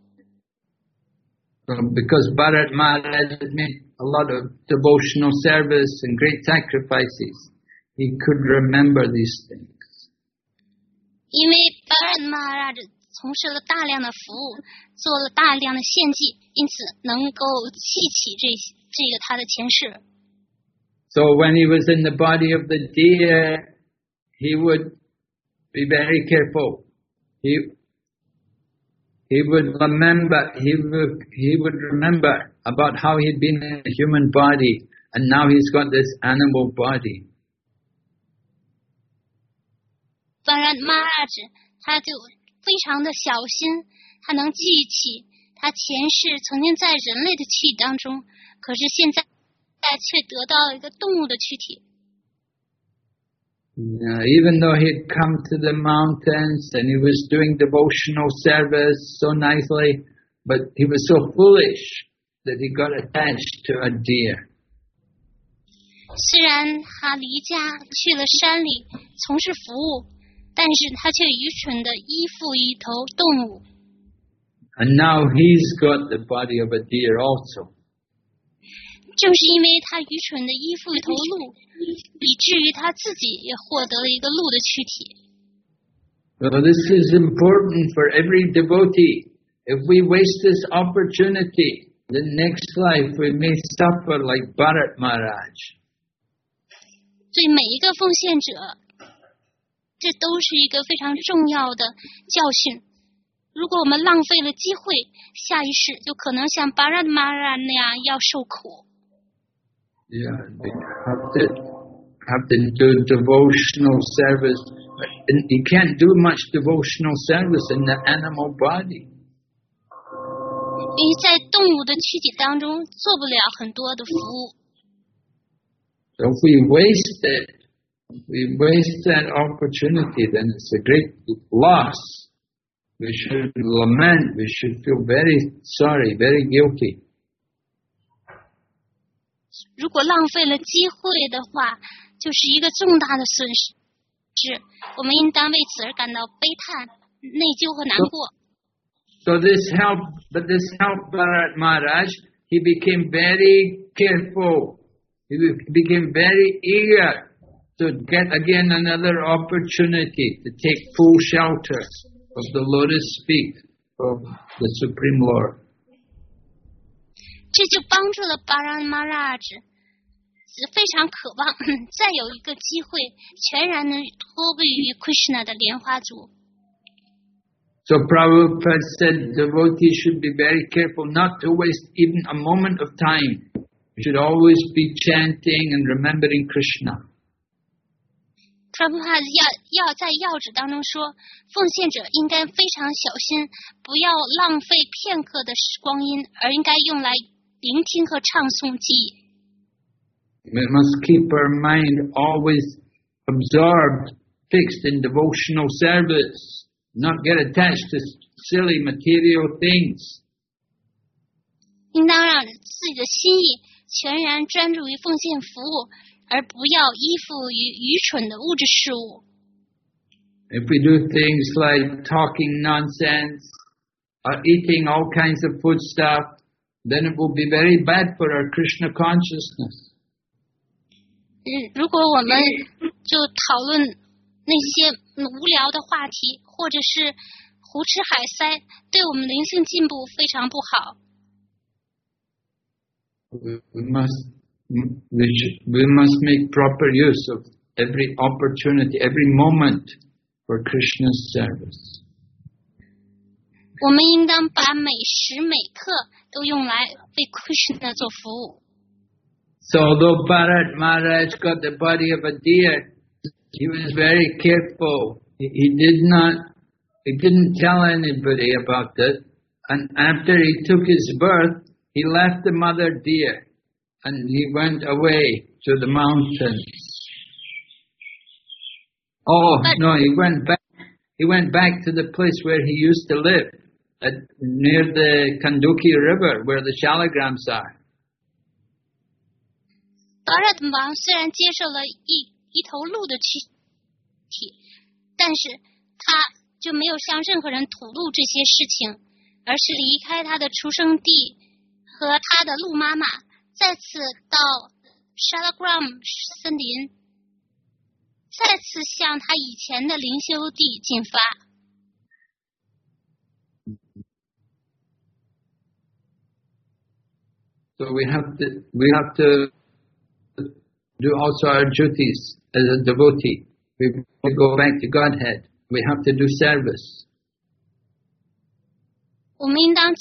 Because Bharat Maharaj made a lot of devotional service and great sacrifices, he could remember these things. 因为巴然马拉子从事了大量的服务，做了大量的献祭，因此能够记起这个他的前世。 So when he was in the body of the deer, he would be very careful. He would remember about how he'd been in a human body and now he's got this animal body. 巴然马拉子他就非常的小心，他能记起他前世曾经在人类的躯体当中，可是现在却得到了一个动物的躯体。 Even though he'd come to the mountains and he was doing devotional service so nicely, but he was so foolish that he got attached to a deer. 虽然他离家去了山里从事服务，但是他却愚蠢的依附一头动物。 And now he's got the body of a deer also. 正是因为他愚蠢的依附一头鹿，以至于他自己也获得了一个鹿的躯体。 So this is important for every devotee. If we waste this opportunity, the next life we may suffer like Bharat Maharaj. 对每一个奉献者，这都是一个非常重要的教训。如果我们浪费了机会，下一世就可能像巴然马拉那样要受苦。 Yeah, we have to do devotional service. And you can't do much devotional service in the animal body. 因为在动物的躯体当中做不了很多的服务。 So if we waste that opportunity, then it's a great loss. We should lament, we should feel very sorry, very guilty. 如果浪费了机会的话，就是一个重大的损失。我们应当为此而感到悲叹、内疚和难过。 So this helped Bharat Maharaj. He became very careful. He became very eager to get again another opportunity to take full shelter of the lotus feet of the Supreme Lord. 这就帮助了巴然马拉子，非常渴望再有一个机会，全然能托归于 Krishna 的莲花足。 So Prabhupada said devotees should be very careful not to waste even a moment of time. We should always be chanting and remembering Krishna. Prabhupada 要在要旨当中说，奉献者应该非常小心，不要浪费片刻的光阴，而应该用来聆听和唱诵记忆。 We must keep our mind always absorbed, fixed in devotional service, not get attached to silly material things. 应当让自己的心意全然专注于奉献服务，而不要依附于愚蠢的物质事物。 If we do things like talking nonsense or eating all kinds of food stuff, then it will be very bad for our Krishna consciousness. 如果我们就讨论那些无聊的话题，或者是胡吃海塞，对我们灵性进步非常不好。 We must make proper use of every opportunity, every moment for Krishna's service. 我们应当把每时每刻都用来为 Krishna 做服务。 So although Bharat Maharaj got the body of a deer, he was very careful. He didn't tell anybody about it. And after he took his birth, he left the mother deer and he went away to the mountains. Oh, no, he went back to the place where he used to live, near the Kanduki River, where the Shalagrams are. 巴拉特王虽然接受了一头鹿的躯体，但是他就没有向任何人吐露这些事情，而是离开他的出生地和他的鹿妈妈，再次到 Shalagram 森林，再次向他以前的灵修地进发。 So we have to do also our duties as a devotee. We go back to Godhead. We have to do service. 我们应当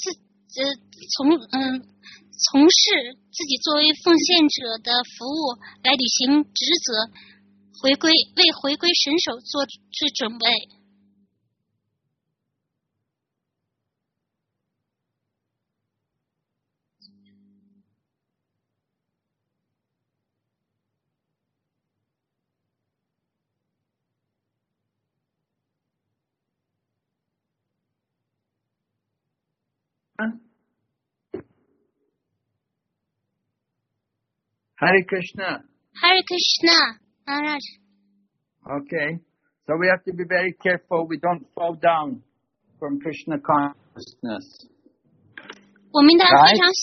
从事自己作为奉献者的服务，来履行职责，为回归神手做准备。 Hare Krishna. Hare Krishna, Maharaj. Okay. So we have to be very careful we don't fall down from Krishna consciousness. 我们应当非常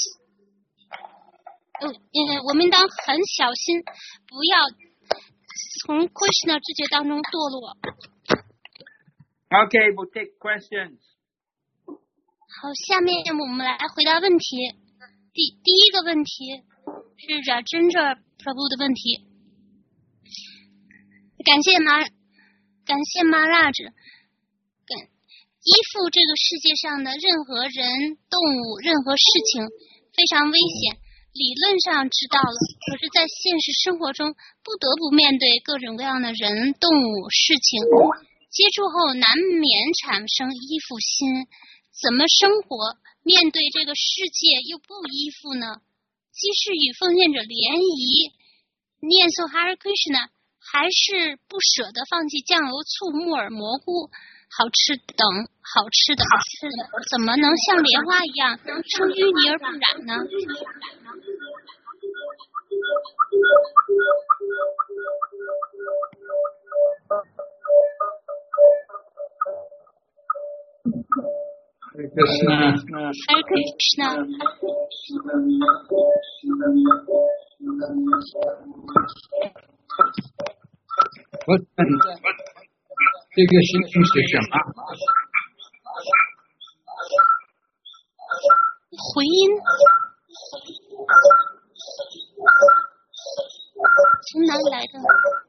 我们应当很小心，不要从 Krishna 知觉当中堕落。 Okay, we'll take questions. 好，下面我们来回答问题。第一个问题是 Rajendra Prabhu 的问题。感谢 Maharaj。依附这个世界上的任何人、动物、任何事情非常危险。理论上知道了，可是在现实生活中不得不面对各种各样的人、动物、事情，接触后难免产生依附心。怎么生活？面对这个世界又不依附呢？既是与奉献者联谊，念诵 Hare Krishna， 还是不舍得放弃酱油、醋、木耳、蘑菇、好吃等好吃的，怎么能像莲花一样出淤泥而不染呢 Hare Krishna. Hare Krishna. What? 这个心情是什么？ 回音从哪里来的？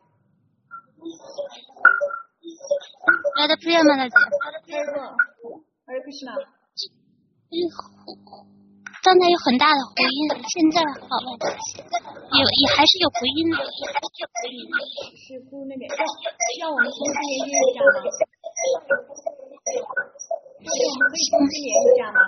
来的 Priyama 大姐。 Hare Krishna。 刚才有很大的回音，现在好了，也还是有回音的。 师傅那个让我们重新连接一下吗？师傅，我们可以重新连一下吗？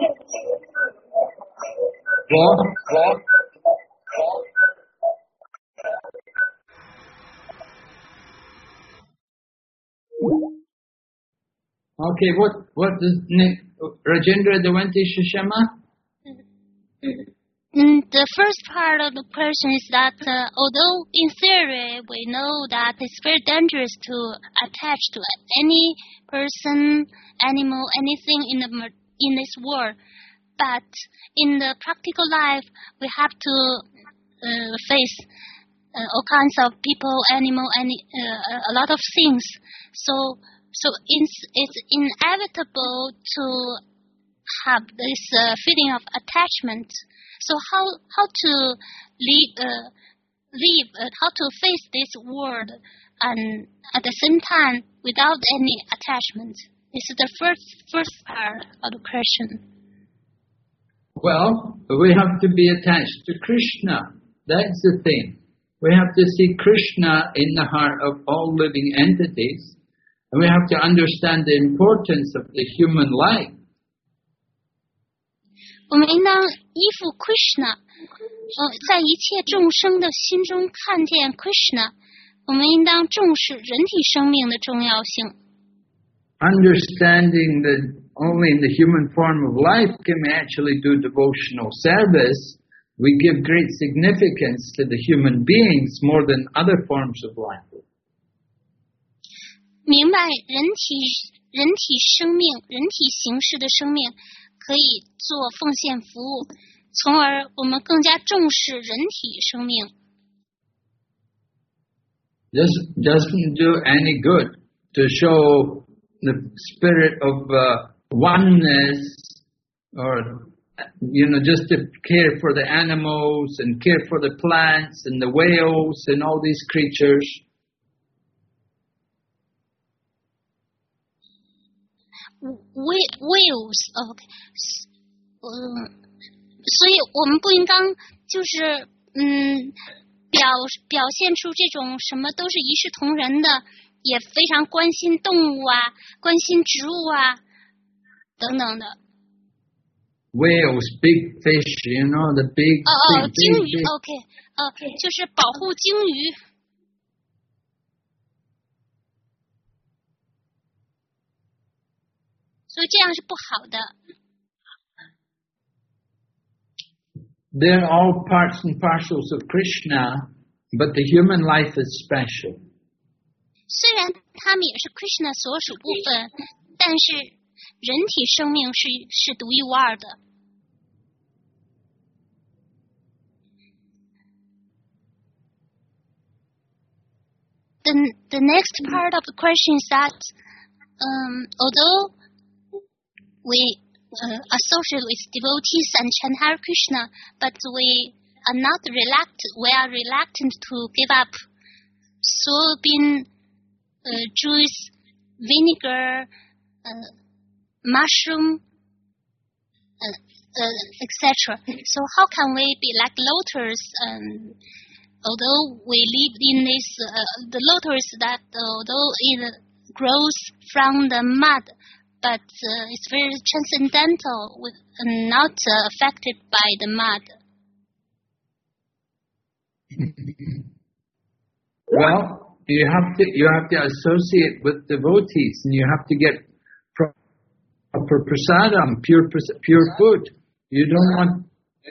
Okay, what is Rajendra Devanti Shishama? The first part of the question is that although in theory we know that it's very dangerous to attach to any person, animal, anything in this world, but in the practical life we have to face all kinds of people, animal, and a lot of things. So it's inevitable to have this feeling of attachment. So how to live, how to face this world, and at the same time without any attachment? This is the first part of the question. Well, we have to be attached to Krishna. That's the thing. We have to see Krishna in the heart of all living entities, and we have to understand the importance of the human life. 我们应当依附 Krishna， 在一切众生的心中看见 Krishna。我们应当重视人体生命的重要性。 Understanding that only in the human form of life can we actually do devotional service, we give great significance to the human beings more than other forms of life. 明白人体生命、人体形式的生命可以做奉献服务，从而我们更加重视人体生命。 This doesn't do any good to show the spirit of oneness, or just to care for the animals and care for the plants and the whales and all these creatures. Whales, OK， 所以我们不应当就是表现出这种什么都是一视同仁的，也非常关心动物啊，关心植物啊等等的。 Whales, big fish, the big. 鲸鱼 ，OK， 就是保护鲸鱼。所以这样是不好的。 They're all parts and parcels of Krishna, but the human life is special. 虽然他们也是 Krishna 所属部分，但是人体生命是独一无二的。The next part of the question is that although we associate with devotees and chant Hare Krishna, but we are reluctant to give up soybean juice, vinegar, mushroom, etc. So how can we be like lotus? Although we live in this, the lotus that although it grows from the mud, but it's very transcendental, not affected by the mud. Well, you have to associate with devotees, and you have to get proper prasadam, pure food. You don't want.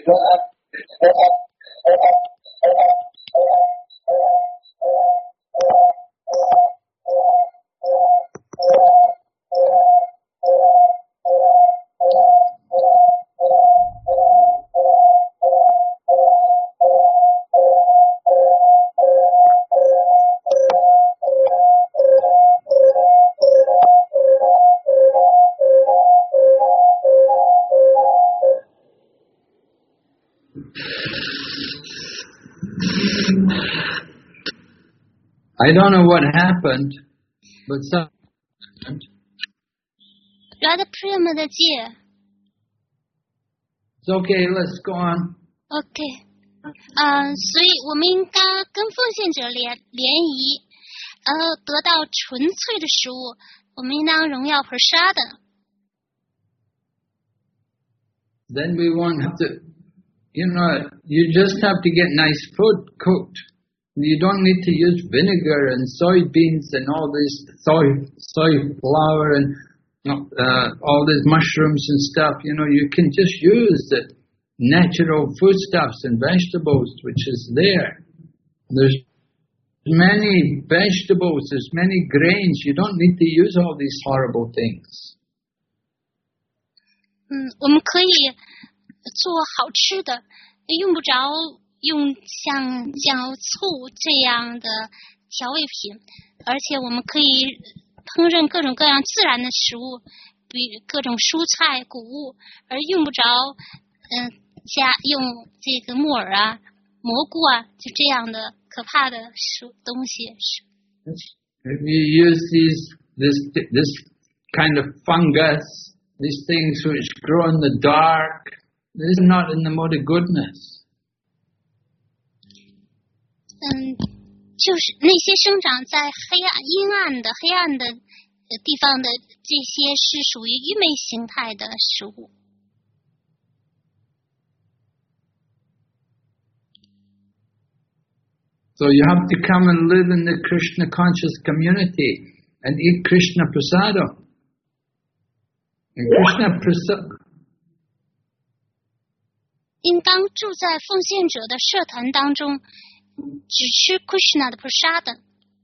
I don't know what happened, but some. Radha Priyama 的戒。 It's okay, let's go on. OK， 所以我们应该跟奉献者联谊，得到纯粹的食物，我们应当荣耀 Prasada。 Then we won't have to, you just have to get nice food cooked. You don't need to use vinegar and soybeans and all this soy flour and all these mushrooms and stuff. You can just use natural foodstuffs and vegetables which is there. There's many vegetables, there's many grains. You don't need to use all these horrible things. 我们可以做好吃的，用不着用像酱油、醋这样的调味品，而且我们可以烹饪各种各样自然的食物，比各种蔬菜、谷物，而用不着用这个木耳啊、蘑菇啊，就这样的可怕的东西。 If you use this kind of fungus, these things which grow in the dark, this is not in the mode of goodness. 就是那些生长在阴暗的地方的这些是属于愚昧形态的食物。 So you have to come and live in the Krishna conscious community and eat Krishna prasadam. And Krishna prasadam. 应当住在奉献者的社团当中，只吃 Krishna 的 prasadam。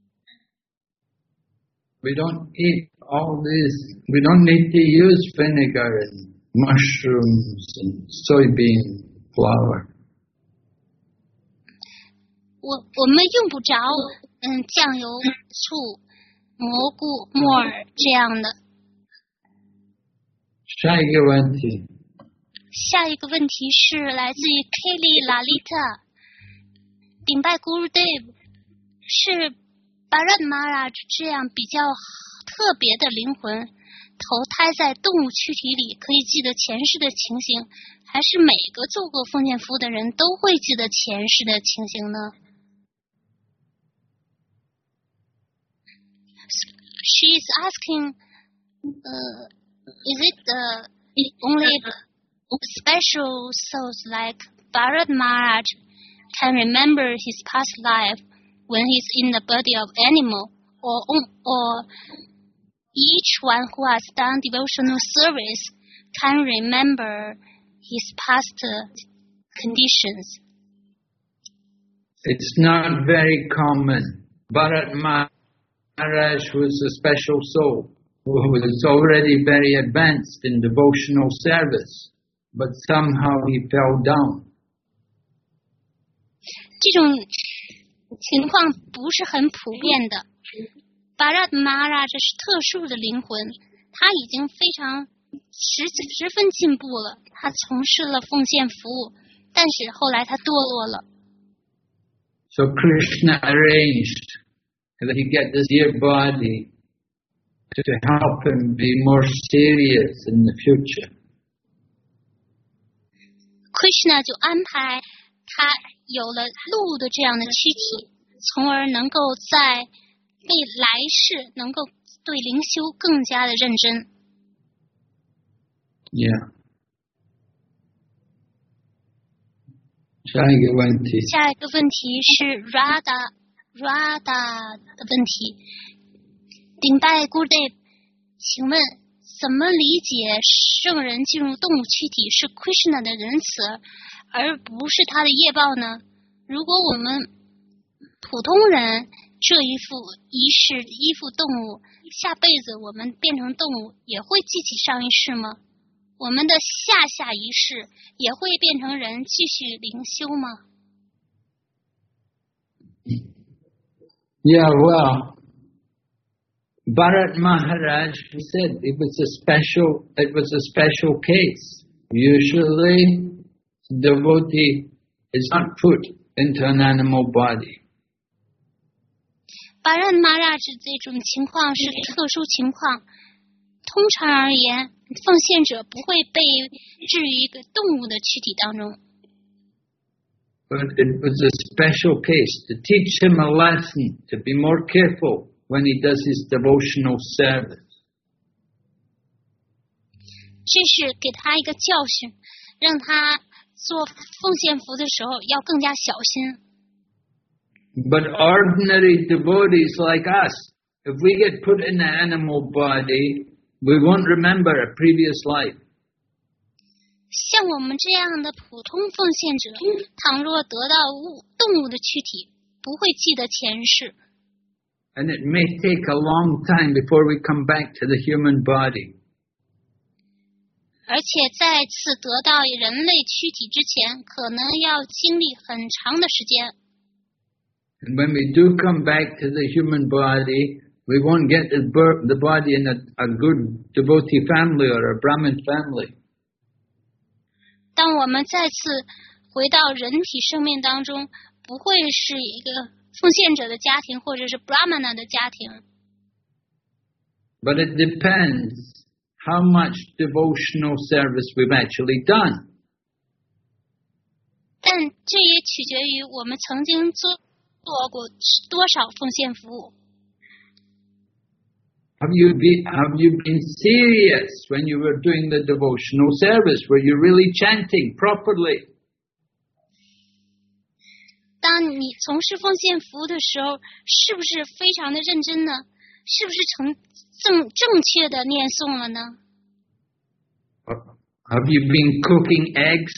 We don't eat all this. We don't need to use vinegar and mushrooms and soybean flour. 我们用不着酱油、醋、蘑菇、木耳这样的。 下一个问题。 下一个问题是来自于 Kelly Lalita， 顶拜 Gurudev， 是 Bharat Maharaj 这样比较特别的灵魂投胎在动物躯体里，可以记得前世的情形，还是每个做过奉献服务的人都会记得前世的情形呢？She is asking, is it only special souls like Bharat Maharaj can remember his past life when he's in the body of animal, or each one who has done devotional service can remember his past conditions? It's not very common. Bharat Maharaj was a special soul who was already very advanced in devotional service, but somehow he fell down. 这种情况不是很普遍的。Bharat Maharaj 是特殊的灵魂，他已经非常十分进步了，他从事了奉献服务，但是后来他堕落了。 So Krishna arranged that he get this dear body to help him be more serious in the future. Krishna 就安排他有了鹿的这样的躯体，从而能够在来世能够对灵修更加的认真。 Yeah. 下一个问题。 下一个问题是 Radha 的问题。顶拜 Gurudev， 请问怎么理解圣人进入动物躯体是 Krishna 的仁慈，而不是他的业报呢？如果我们普通人这一世依附动物，下辈子我们变成动物，也会记起上一世吗？我们的下一世也会变成人继续灵修吗？ Yeah, well, Bharat Maharaj said it was a special case. Usually, devotee is not put into an animal body. Bharat Maharaj 这种情况是特殊情况，通常而言，奉献者不会被置于一个动物的躯体当中。 But it was a special case to teach him a lesson to be more careful when he does his devotional service. 这是给他一个教训，让他做奉献服的时候要更加小心。 But ordinary devotees like us, if we get put in an animal body, we won't remember a previous life. 像我们这样的普通奉献者，倘若得到动物的躯体，不会记得前世。 And it may take a long time before we come back to the human body. 而且再次得到人类躯体之前，可能要经历很长的时间。 And when we do come back to the human body, we won't get the body in a good devotee family or a Brahmin family. 当我们再次回到人体生命当中，不会是一个奉献者的家庭，或者是 Brahmana 的家庭。 But it depends how much devotional service we've actually done. 但这也取决于我们曾经做过多少奉献服务。 Have you been serious when you were doing the devotional service? Were you really chanting properly? 当你从事奉献服务的时候，是不是非常的认真呢？是不是正确的念诵了呢？ Have you been cooking eggs?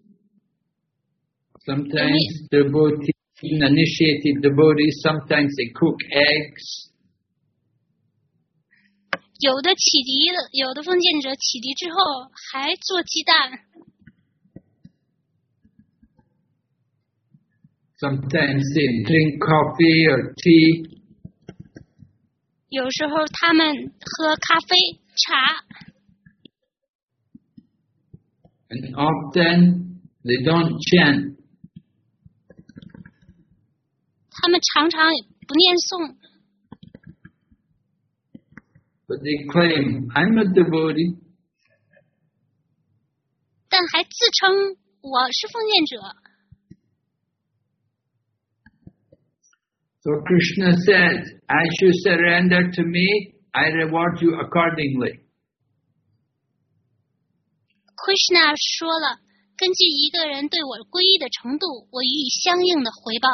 Sometimes devotees, initiated devotees, sometimes they cook eggs. 有的奉献者启迪之后还做鸡蛋。 Sometimes they drink coffee or tea. 有时候他们喝咖啡、茶。 And often they don't chant. 他们常常不念诵。 But they claim, I'm a devotee. 但还自称我是奉献者。 So Krishna says, as you surrender to me, I reward you accordingly. Krishna 说了，根据一个人对我皈依的程度，我予以相应的回报。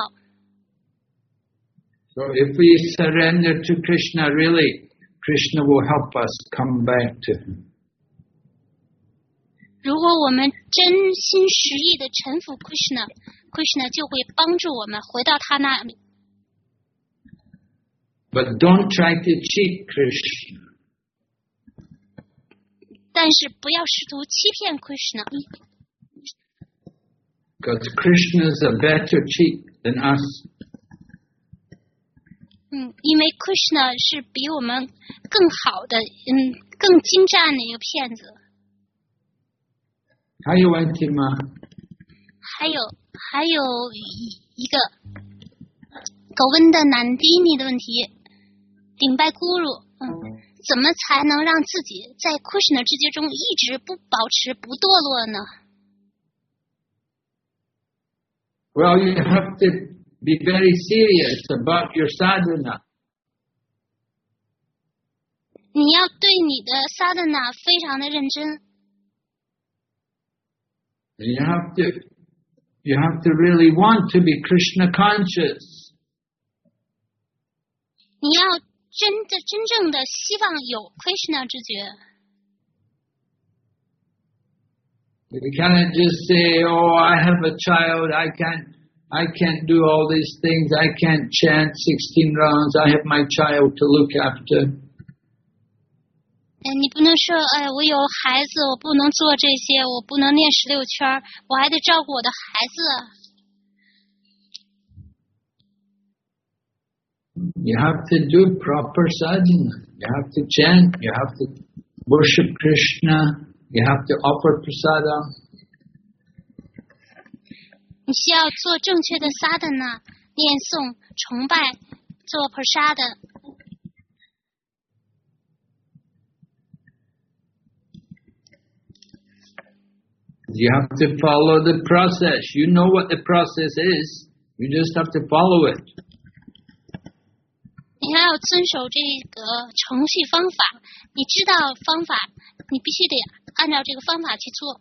So if we surrender to Krishna really, Krishna will help us come back to him. 如果我们真心实意的臣服 Krishna 就会帮助我们回到他那里。 But don't try to cheat Krishna. 但是不要试图欺骗 Krishna。 Because Krishna is a better cheat than us. 因为 Krishna 是比我们更好的，更精湛的一个骗子。 还有问题吗？ 还有一个狗问的南迪尼的问题，顶拜咕噜，怎么才能让自己在 Krishna 之界中一直不保持不堕落呢？ Well, you have to be very serious about your sadhana. 你要对你的 sadhana 非常的认真。 You have to really want to be Krishna conscious. 你要真正的希望有 Krishna 之觉。 You cannot just say, "Oh, I have a child. I can't do all these things. I can't chant 16 rounds. I have my child to look after." 你不能说，我有孩子，我不能做这些，我不能念16圈，我还得照顾我的孩子。 You have to do proper sadhana. You have to chant. You have to worship Krishna. You have to offer prasada. 你需要做正确的 sadhana， 念诵、崇拜、做 prasada。 You have to follow the process. You know what the process is. You just have to follow it. 你还要遵守这个程序方法，你知道方法，你必须得按照这个方法去做。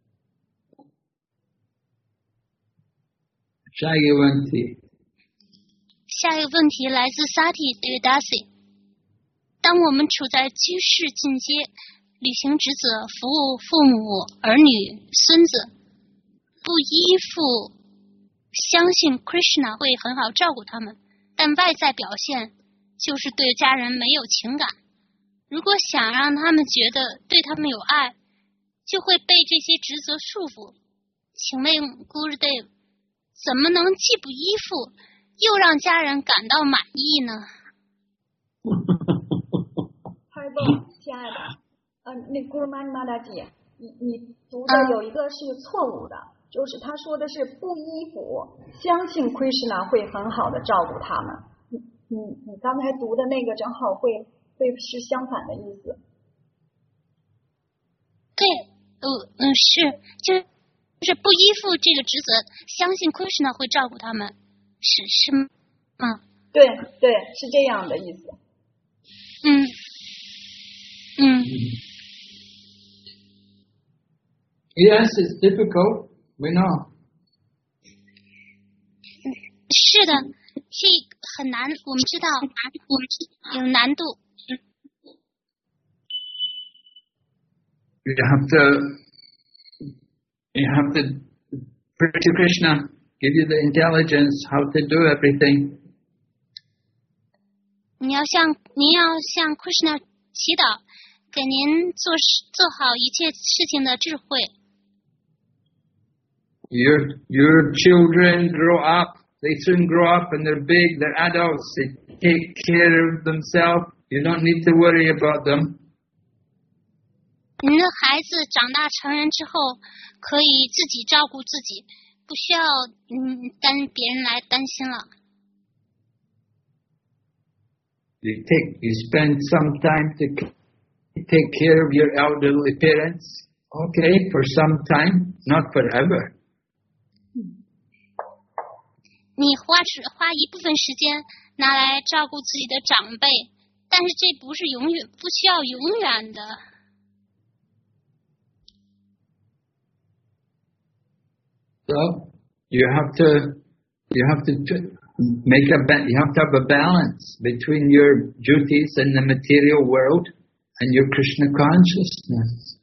下一个问题。 下一个问题来自 Sati Devdasi。当我们处在居士境界， 履行职责，服务父母、儿女、孙子，不依附，相信 Krishna 会很好照顾他们，但外在表现就是对家人没有情感。如果想让他们觉得对他们有爱，就会被这些职责束缚。请问 Gurudev 怎么能既不依附，又让家人感到满意呢？ 太棒了，亲爱的。那 Guruman Mataji， 你读的有一个是错误的，就是他说的是不依附，相信 Krishna 会很好的照顾他们。你刚才读的那个正好会是相反的意思。 对，就是不依附这个职责，相信 Krishna 会照顾他们，是吗？ 对，是这样的意思。 Yes, it's difficult. We know. 是的，这很难，我们知道，有难度。 You have to pray to Krishna, give you the intelligence how to do everything. 您要向 Krishna 祈祷，给您做好一切事情的智慧。 Your children grow up. They soon grow up and they're big. They're adults. They take care of themselves. You don't need to worry about them. 您的孩子长大成人之后，可以自己照顾自己，不需要别人来担心了。 You spend some time to take care of your elderly parents. Okay, for some time, not forever. 你花一部分时间拿来照顾自己的长辈，但是这不需要永远的。 So you have to you have to have a balance between your duties in the material world and your Krishna consciousness.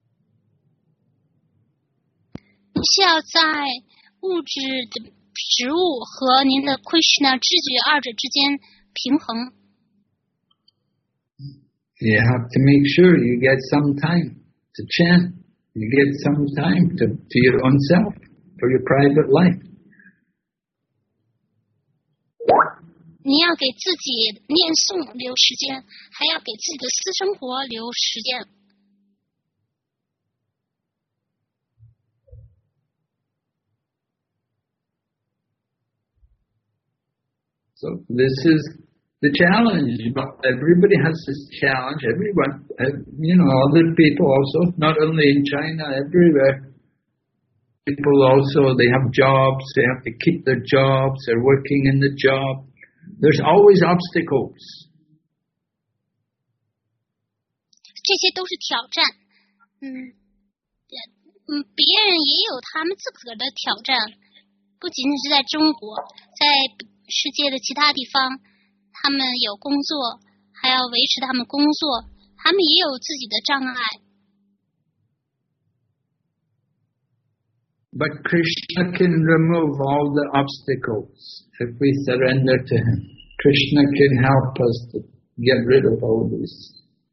需要在物质的食物和您的 Krishna 知觉二者之间平衡。 You have to make sure you get some time to chant. You get some time to your own self, for your private life. 你要给自己念诵留时间，还要给自己的私生活留时间。 So this is the challenge. Everybody has this challenge. Everyone, other people also, not only in China, everywhere. People also, they have jobs. They have to keep their jobs. They're working in the job. There's always obstacles. 这些都是挑战。别人也有他们自个儿的挑战，不仅仅是在中国，在世界的其他地方，他们有工作，还要维持他们工作，他们也有自己的障碍。 But Krishna can remove all the obstacles if we surrender to Him. Krishna can help us to get rid of all these.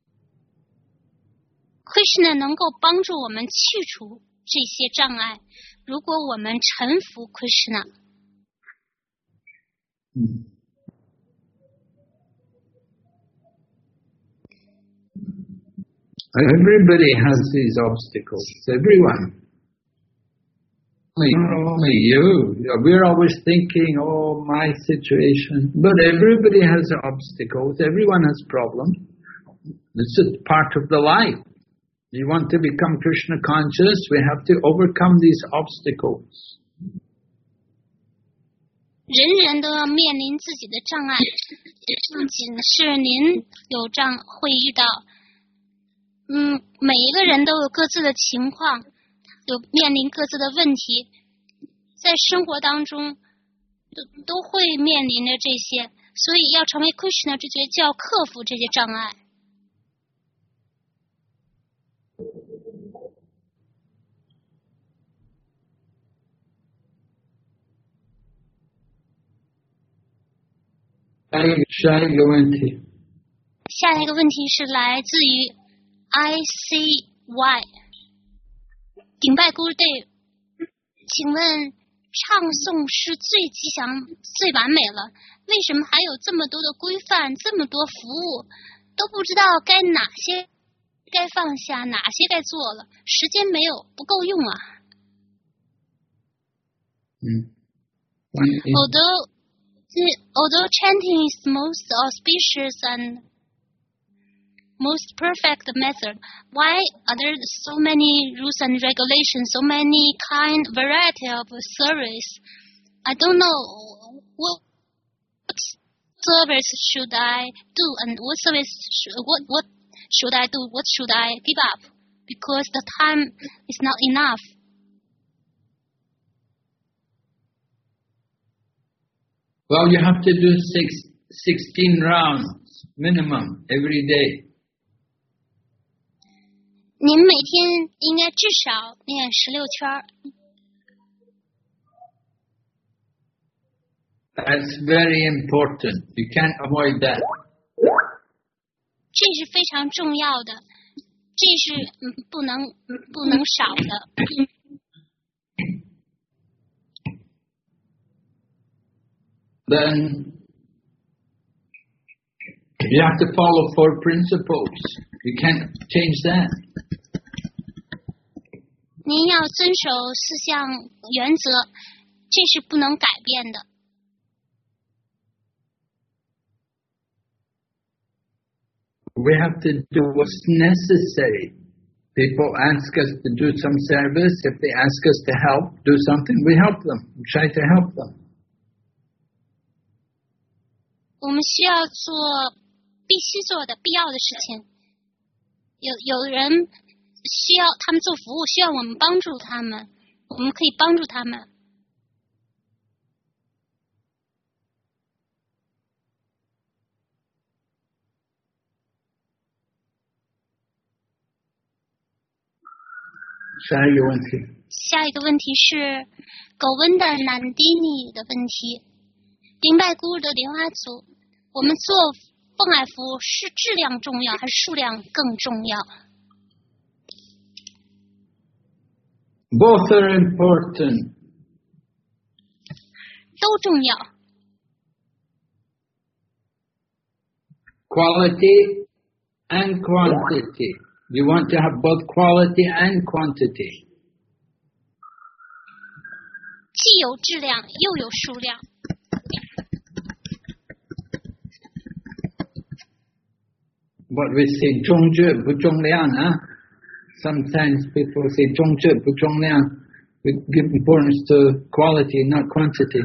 Krishna 能够帮助我们去除这些障碍，如果我们臣服 Krishna。 Everybody has these obstacles. Everyone. Only you. We're always thinking, oh, my situation. But everybody has obstacles. Everyone has problems. This is part of the life. You want to become Krishna conscious, we have to overcome these obstacles. 人人都要面临自己的障碍，不仅是您有会遇到，每一个人都有各自的情况，有面临各自的问题，在生活当中都会面临着这些，所以要成为 Krishna 知觉，就要克服这些障碍。 下一个问题。 下一个问题是来自于 ICY 顶拜 Good Day， 请问唱诵是最吉祥最完美了，为什么还有这么多的规范，这么多服务，都不知道该哪些该放下，哪些该做了，时间没有，不够用啊。Although chanting is most auspicious and most perfect method, why are there so many rules and regulations, so many kind variety of service? I don't know what service should I do and what should I do, what should I give up, because the time is not enough. Well, you have to do 16 rounds minimum every day. 您每天应该至少练16圈。 That's very important. You can't avoid that. 这是非常重要的，这是不能少的。 Then you have to follow 4 principles. You can't change that. 您要遵守4项原则，这是不能改变的。 We have to do what's necessary. People ask us to do some service. If they ask us to help, do something, we help them. We try to help them. 我们需要做必须做的、必要的事情。有人需要他们做服务，需要我们帮助他们，我们可以帮助他们。 下一个问题。 下一个问题是狗温的南迪尼的问题。林拜姑的莲花组，我们做奉爱服务是质量重要还是数量更重要？ Both are important. 都重要。 Quality and quantity. You want to have both quality and quantity. 既有质量又有数量。 What we say, 中质不重量, huh? Sometimes people say 中质不重量. We give importance to quality, not quantity.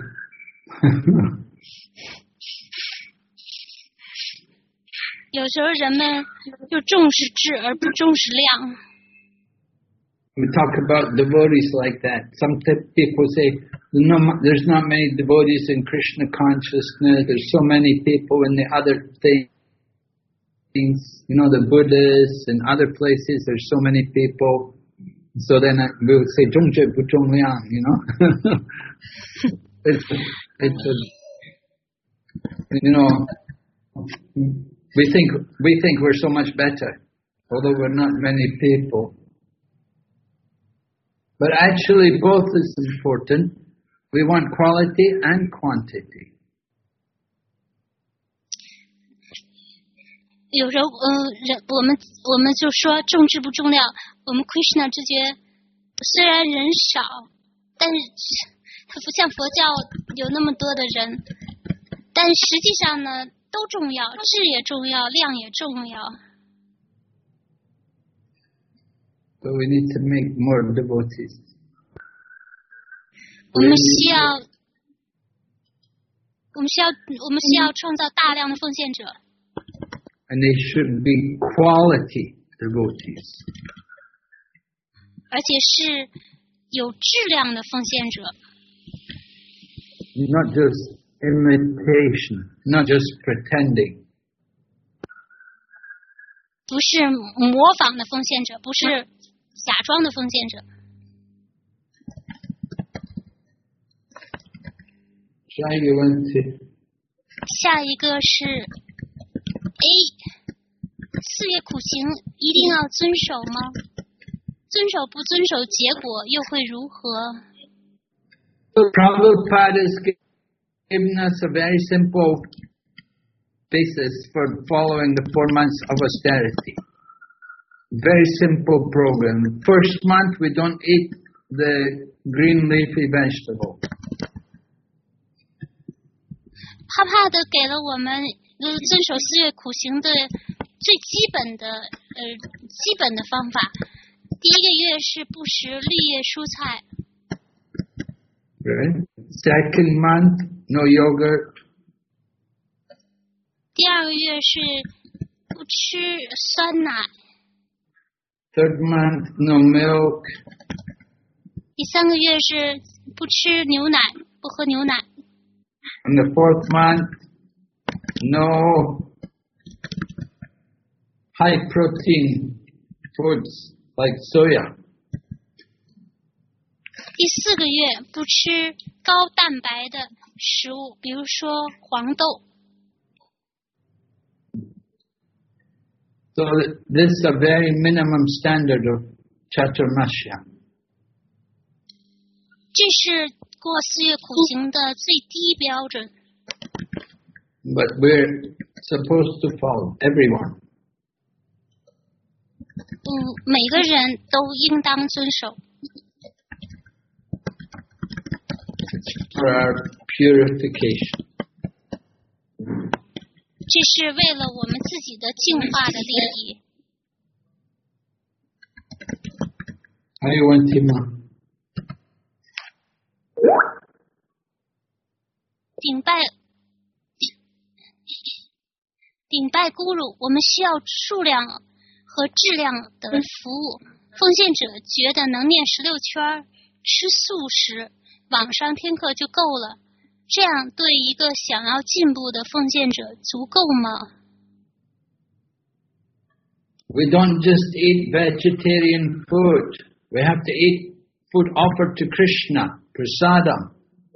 有时候人们就重视质而不重视量。 We talk about devotees like that. Some people say, there's not many devotees in Krishna consciousness. There's so many people in the other things. You know, the Buddhists and other places, there's so many people. So then we would say, 中质不重量, you know. You know, we think we're so much better, although we're not many people. But actually both is important. We want quality and quantity. 有时候，我们就说重质不重量。我们 Krishna 知觉虽然人少，但是它不像佛教有那么多的人，但实际上呢，都重要，质也重要，量也重要。 So we need to make more devotees. 我们需要创造大量的奉献者。 And they should be quality devotees. 而且是有质量的奉献者。 Not just imitation, not just pretending. 不是模仿的奉献者，不是假装的奉献者。 下一个问题。 下一个是 A， 4月苦行一定要遵守吗？遵守不遵守，结果又会如何？ Prabhupada has given us a very simple basis for following the 4 months of austerity. Very simple program. First month we don't eat the green leafy vegetable. 帕帕的给了我们遵守4月苦行的最基本的方法。第1个月是不食绿叶蔬菜。 Right. Second month, no yogurt. 第2个月是不吃酸奶。 Third month, no milk. 第3个月是不吃牛奶，不喝牛奶。 And the 4th month, no high protein foods like soya. 第4个月不吃高蛋白的食物，比如说黄豆。 So this is a very minimum standard of Chaturmasya. 这是过4月苦行的最低标准。 But we're supposed to follow, everyone. 每个人都应当遵守。 For our purification. 这是为了我们自己的净化的利益。 还有问题吗？ 顶拜咕噜，我们需要数量和质量的服务。奉献者觉得能念16圈，吃素食，网上听课就够了。这样对一个想要进步的奉献者足够吗？ We don't just eat vegetarian food. We have to eat food offered to Krishna, prasadam.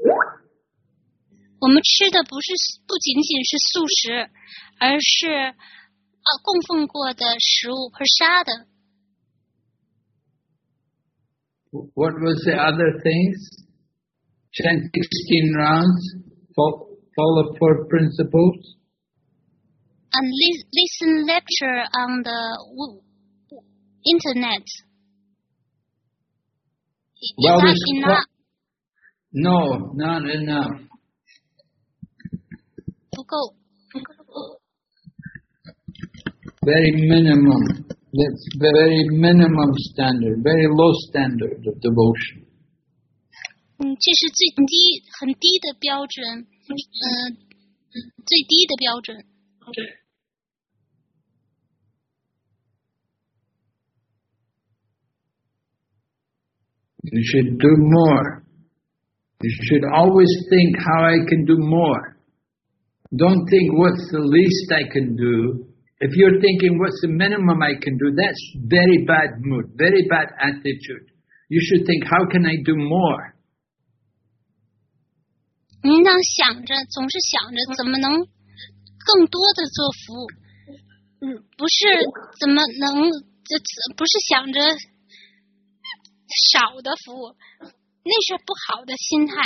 我们吃的不仅仅是素食，而是供奉过的食物 prasada。 What was the other things? Chant 16 rounds, follow 4 principles. And listen lecture on the internet. Well, Is that enough? No, not enough. 不够。 Very minimum. That's very minimum standard, very low standard of devotion. 这是很低的标准，最低的标准。 You should do more. You should always think how I can do more. Don't think what's the least I can do. If you're thinking what's the minimum I can do, that's very bad mood, very bad attitude. You should think how can I do more? 您应当总是想着怎么能更多的做服务，不是怎么能，不是想着少的服务，那是不好的心态。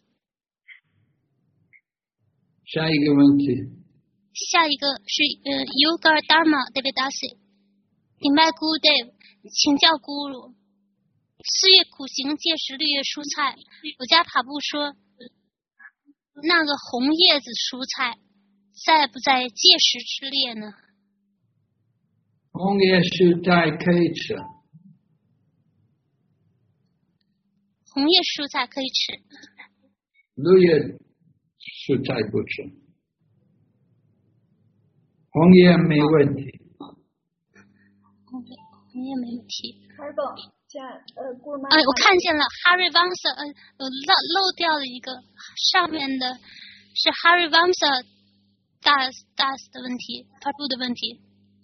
下一个问题。 下一个是Yoga Dharma Devidasi， 顶拜咕 Dave， 请教咕噜，4月苦行戒食绿叶蔬菜，我家跑步说，那个红叶子蔬菜在不在戒食之列呢？ 红叶蔬菜可以吃。 红叶蔬菜可以吃。 绿叶蔬菜不吃。红叶没问题。 红叶没问题。我看见了 Hari Vamsa， 漏掉了一个，上面的是 Hari Vamsa Das 的问题 ，Prabhu 的问题。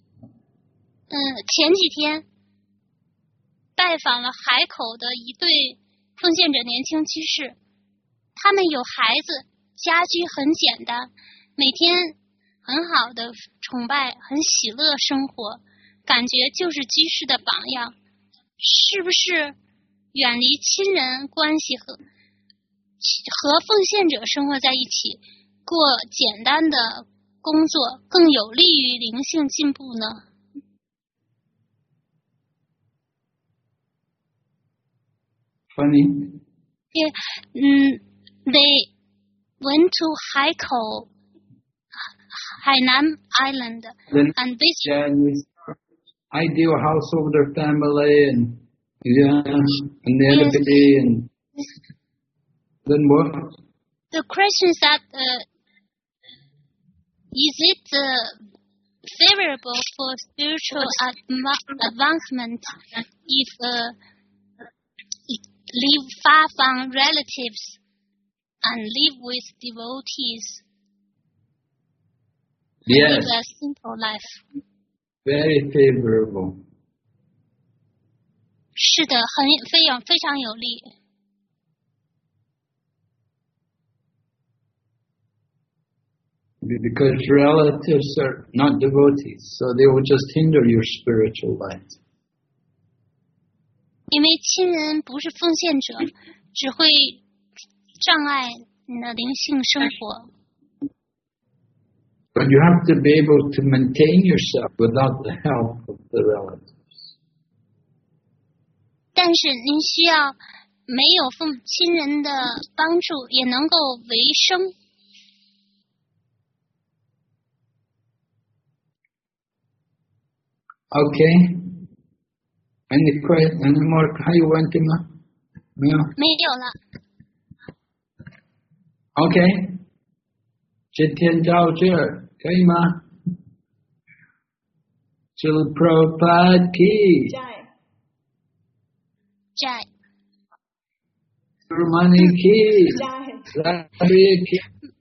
前几天拜访了海口的一对奉献者年轻居士，他们有孩子，家居很简单， 每天很好的崇拜，很喜乐生活，感觉就是居士的榜样，是不是远离亲人关系和奉献者生活在一起，过简单的工作更有利于灵性进步呢？ Funny. Yeah, they went to Hainan Island and visited. Ideal householder family and the everybody and then what? The question is that is it favorable for spiritual advancement if live far from relatives and live with devotees? Yes. Live a simple life. Very favorable. 是的，非常有利。 Because relatives are not devotees, so they will just hinder your spiritual life. 因为亲人不是奉献者，只会障碍你的灵性生活。 But you have to be able to maintain yourself without the help of the relatives. 但是您需要没有亲人的帮助，也能够维生。 Okay. Any more? 还有问题吗？没有。 没有了。 Okay. 今天到这儿可以吗？Srila Prabhupada ki. Jai. Gurumani ki. Radhe ki.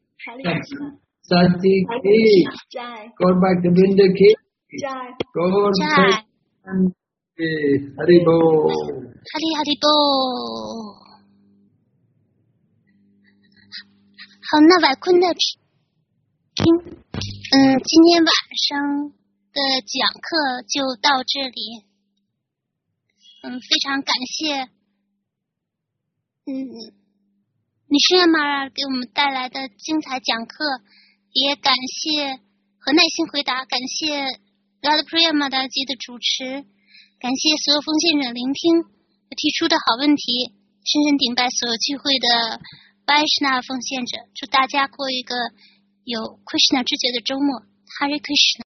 Sati ki. Gaur Bhaktivinoda ki. Gaur Jai. Haribo. Haribo. 好，那瓦坤的今天晚上的讲课就到这里。非常感谢尼什亚马尔给我们带来的精彩讲课，也感谢和耐心回答，感谢Radha Priya Mataji的主持，感谢所有奉献者聆听提出的好问题，深深顶拜所有聚会的Vaishnava奉献者，祝大家过一个有 Krishna 知觉的周末。Hare Krishna。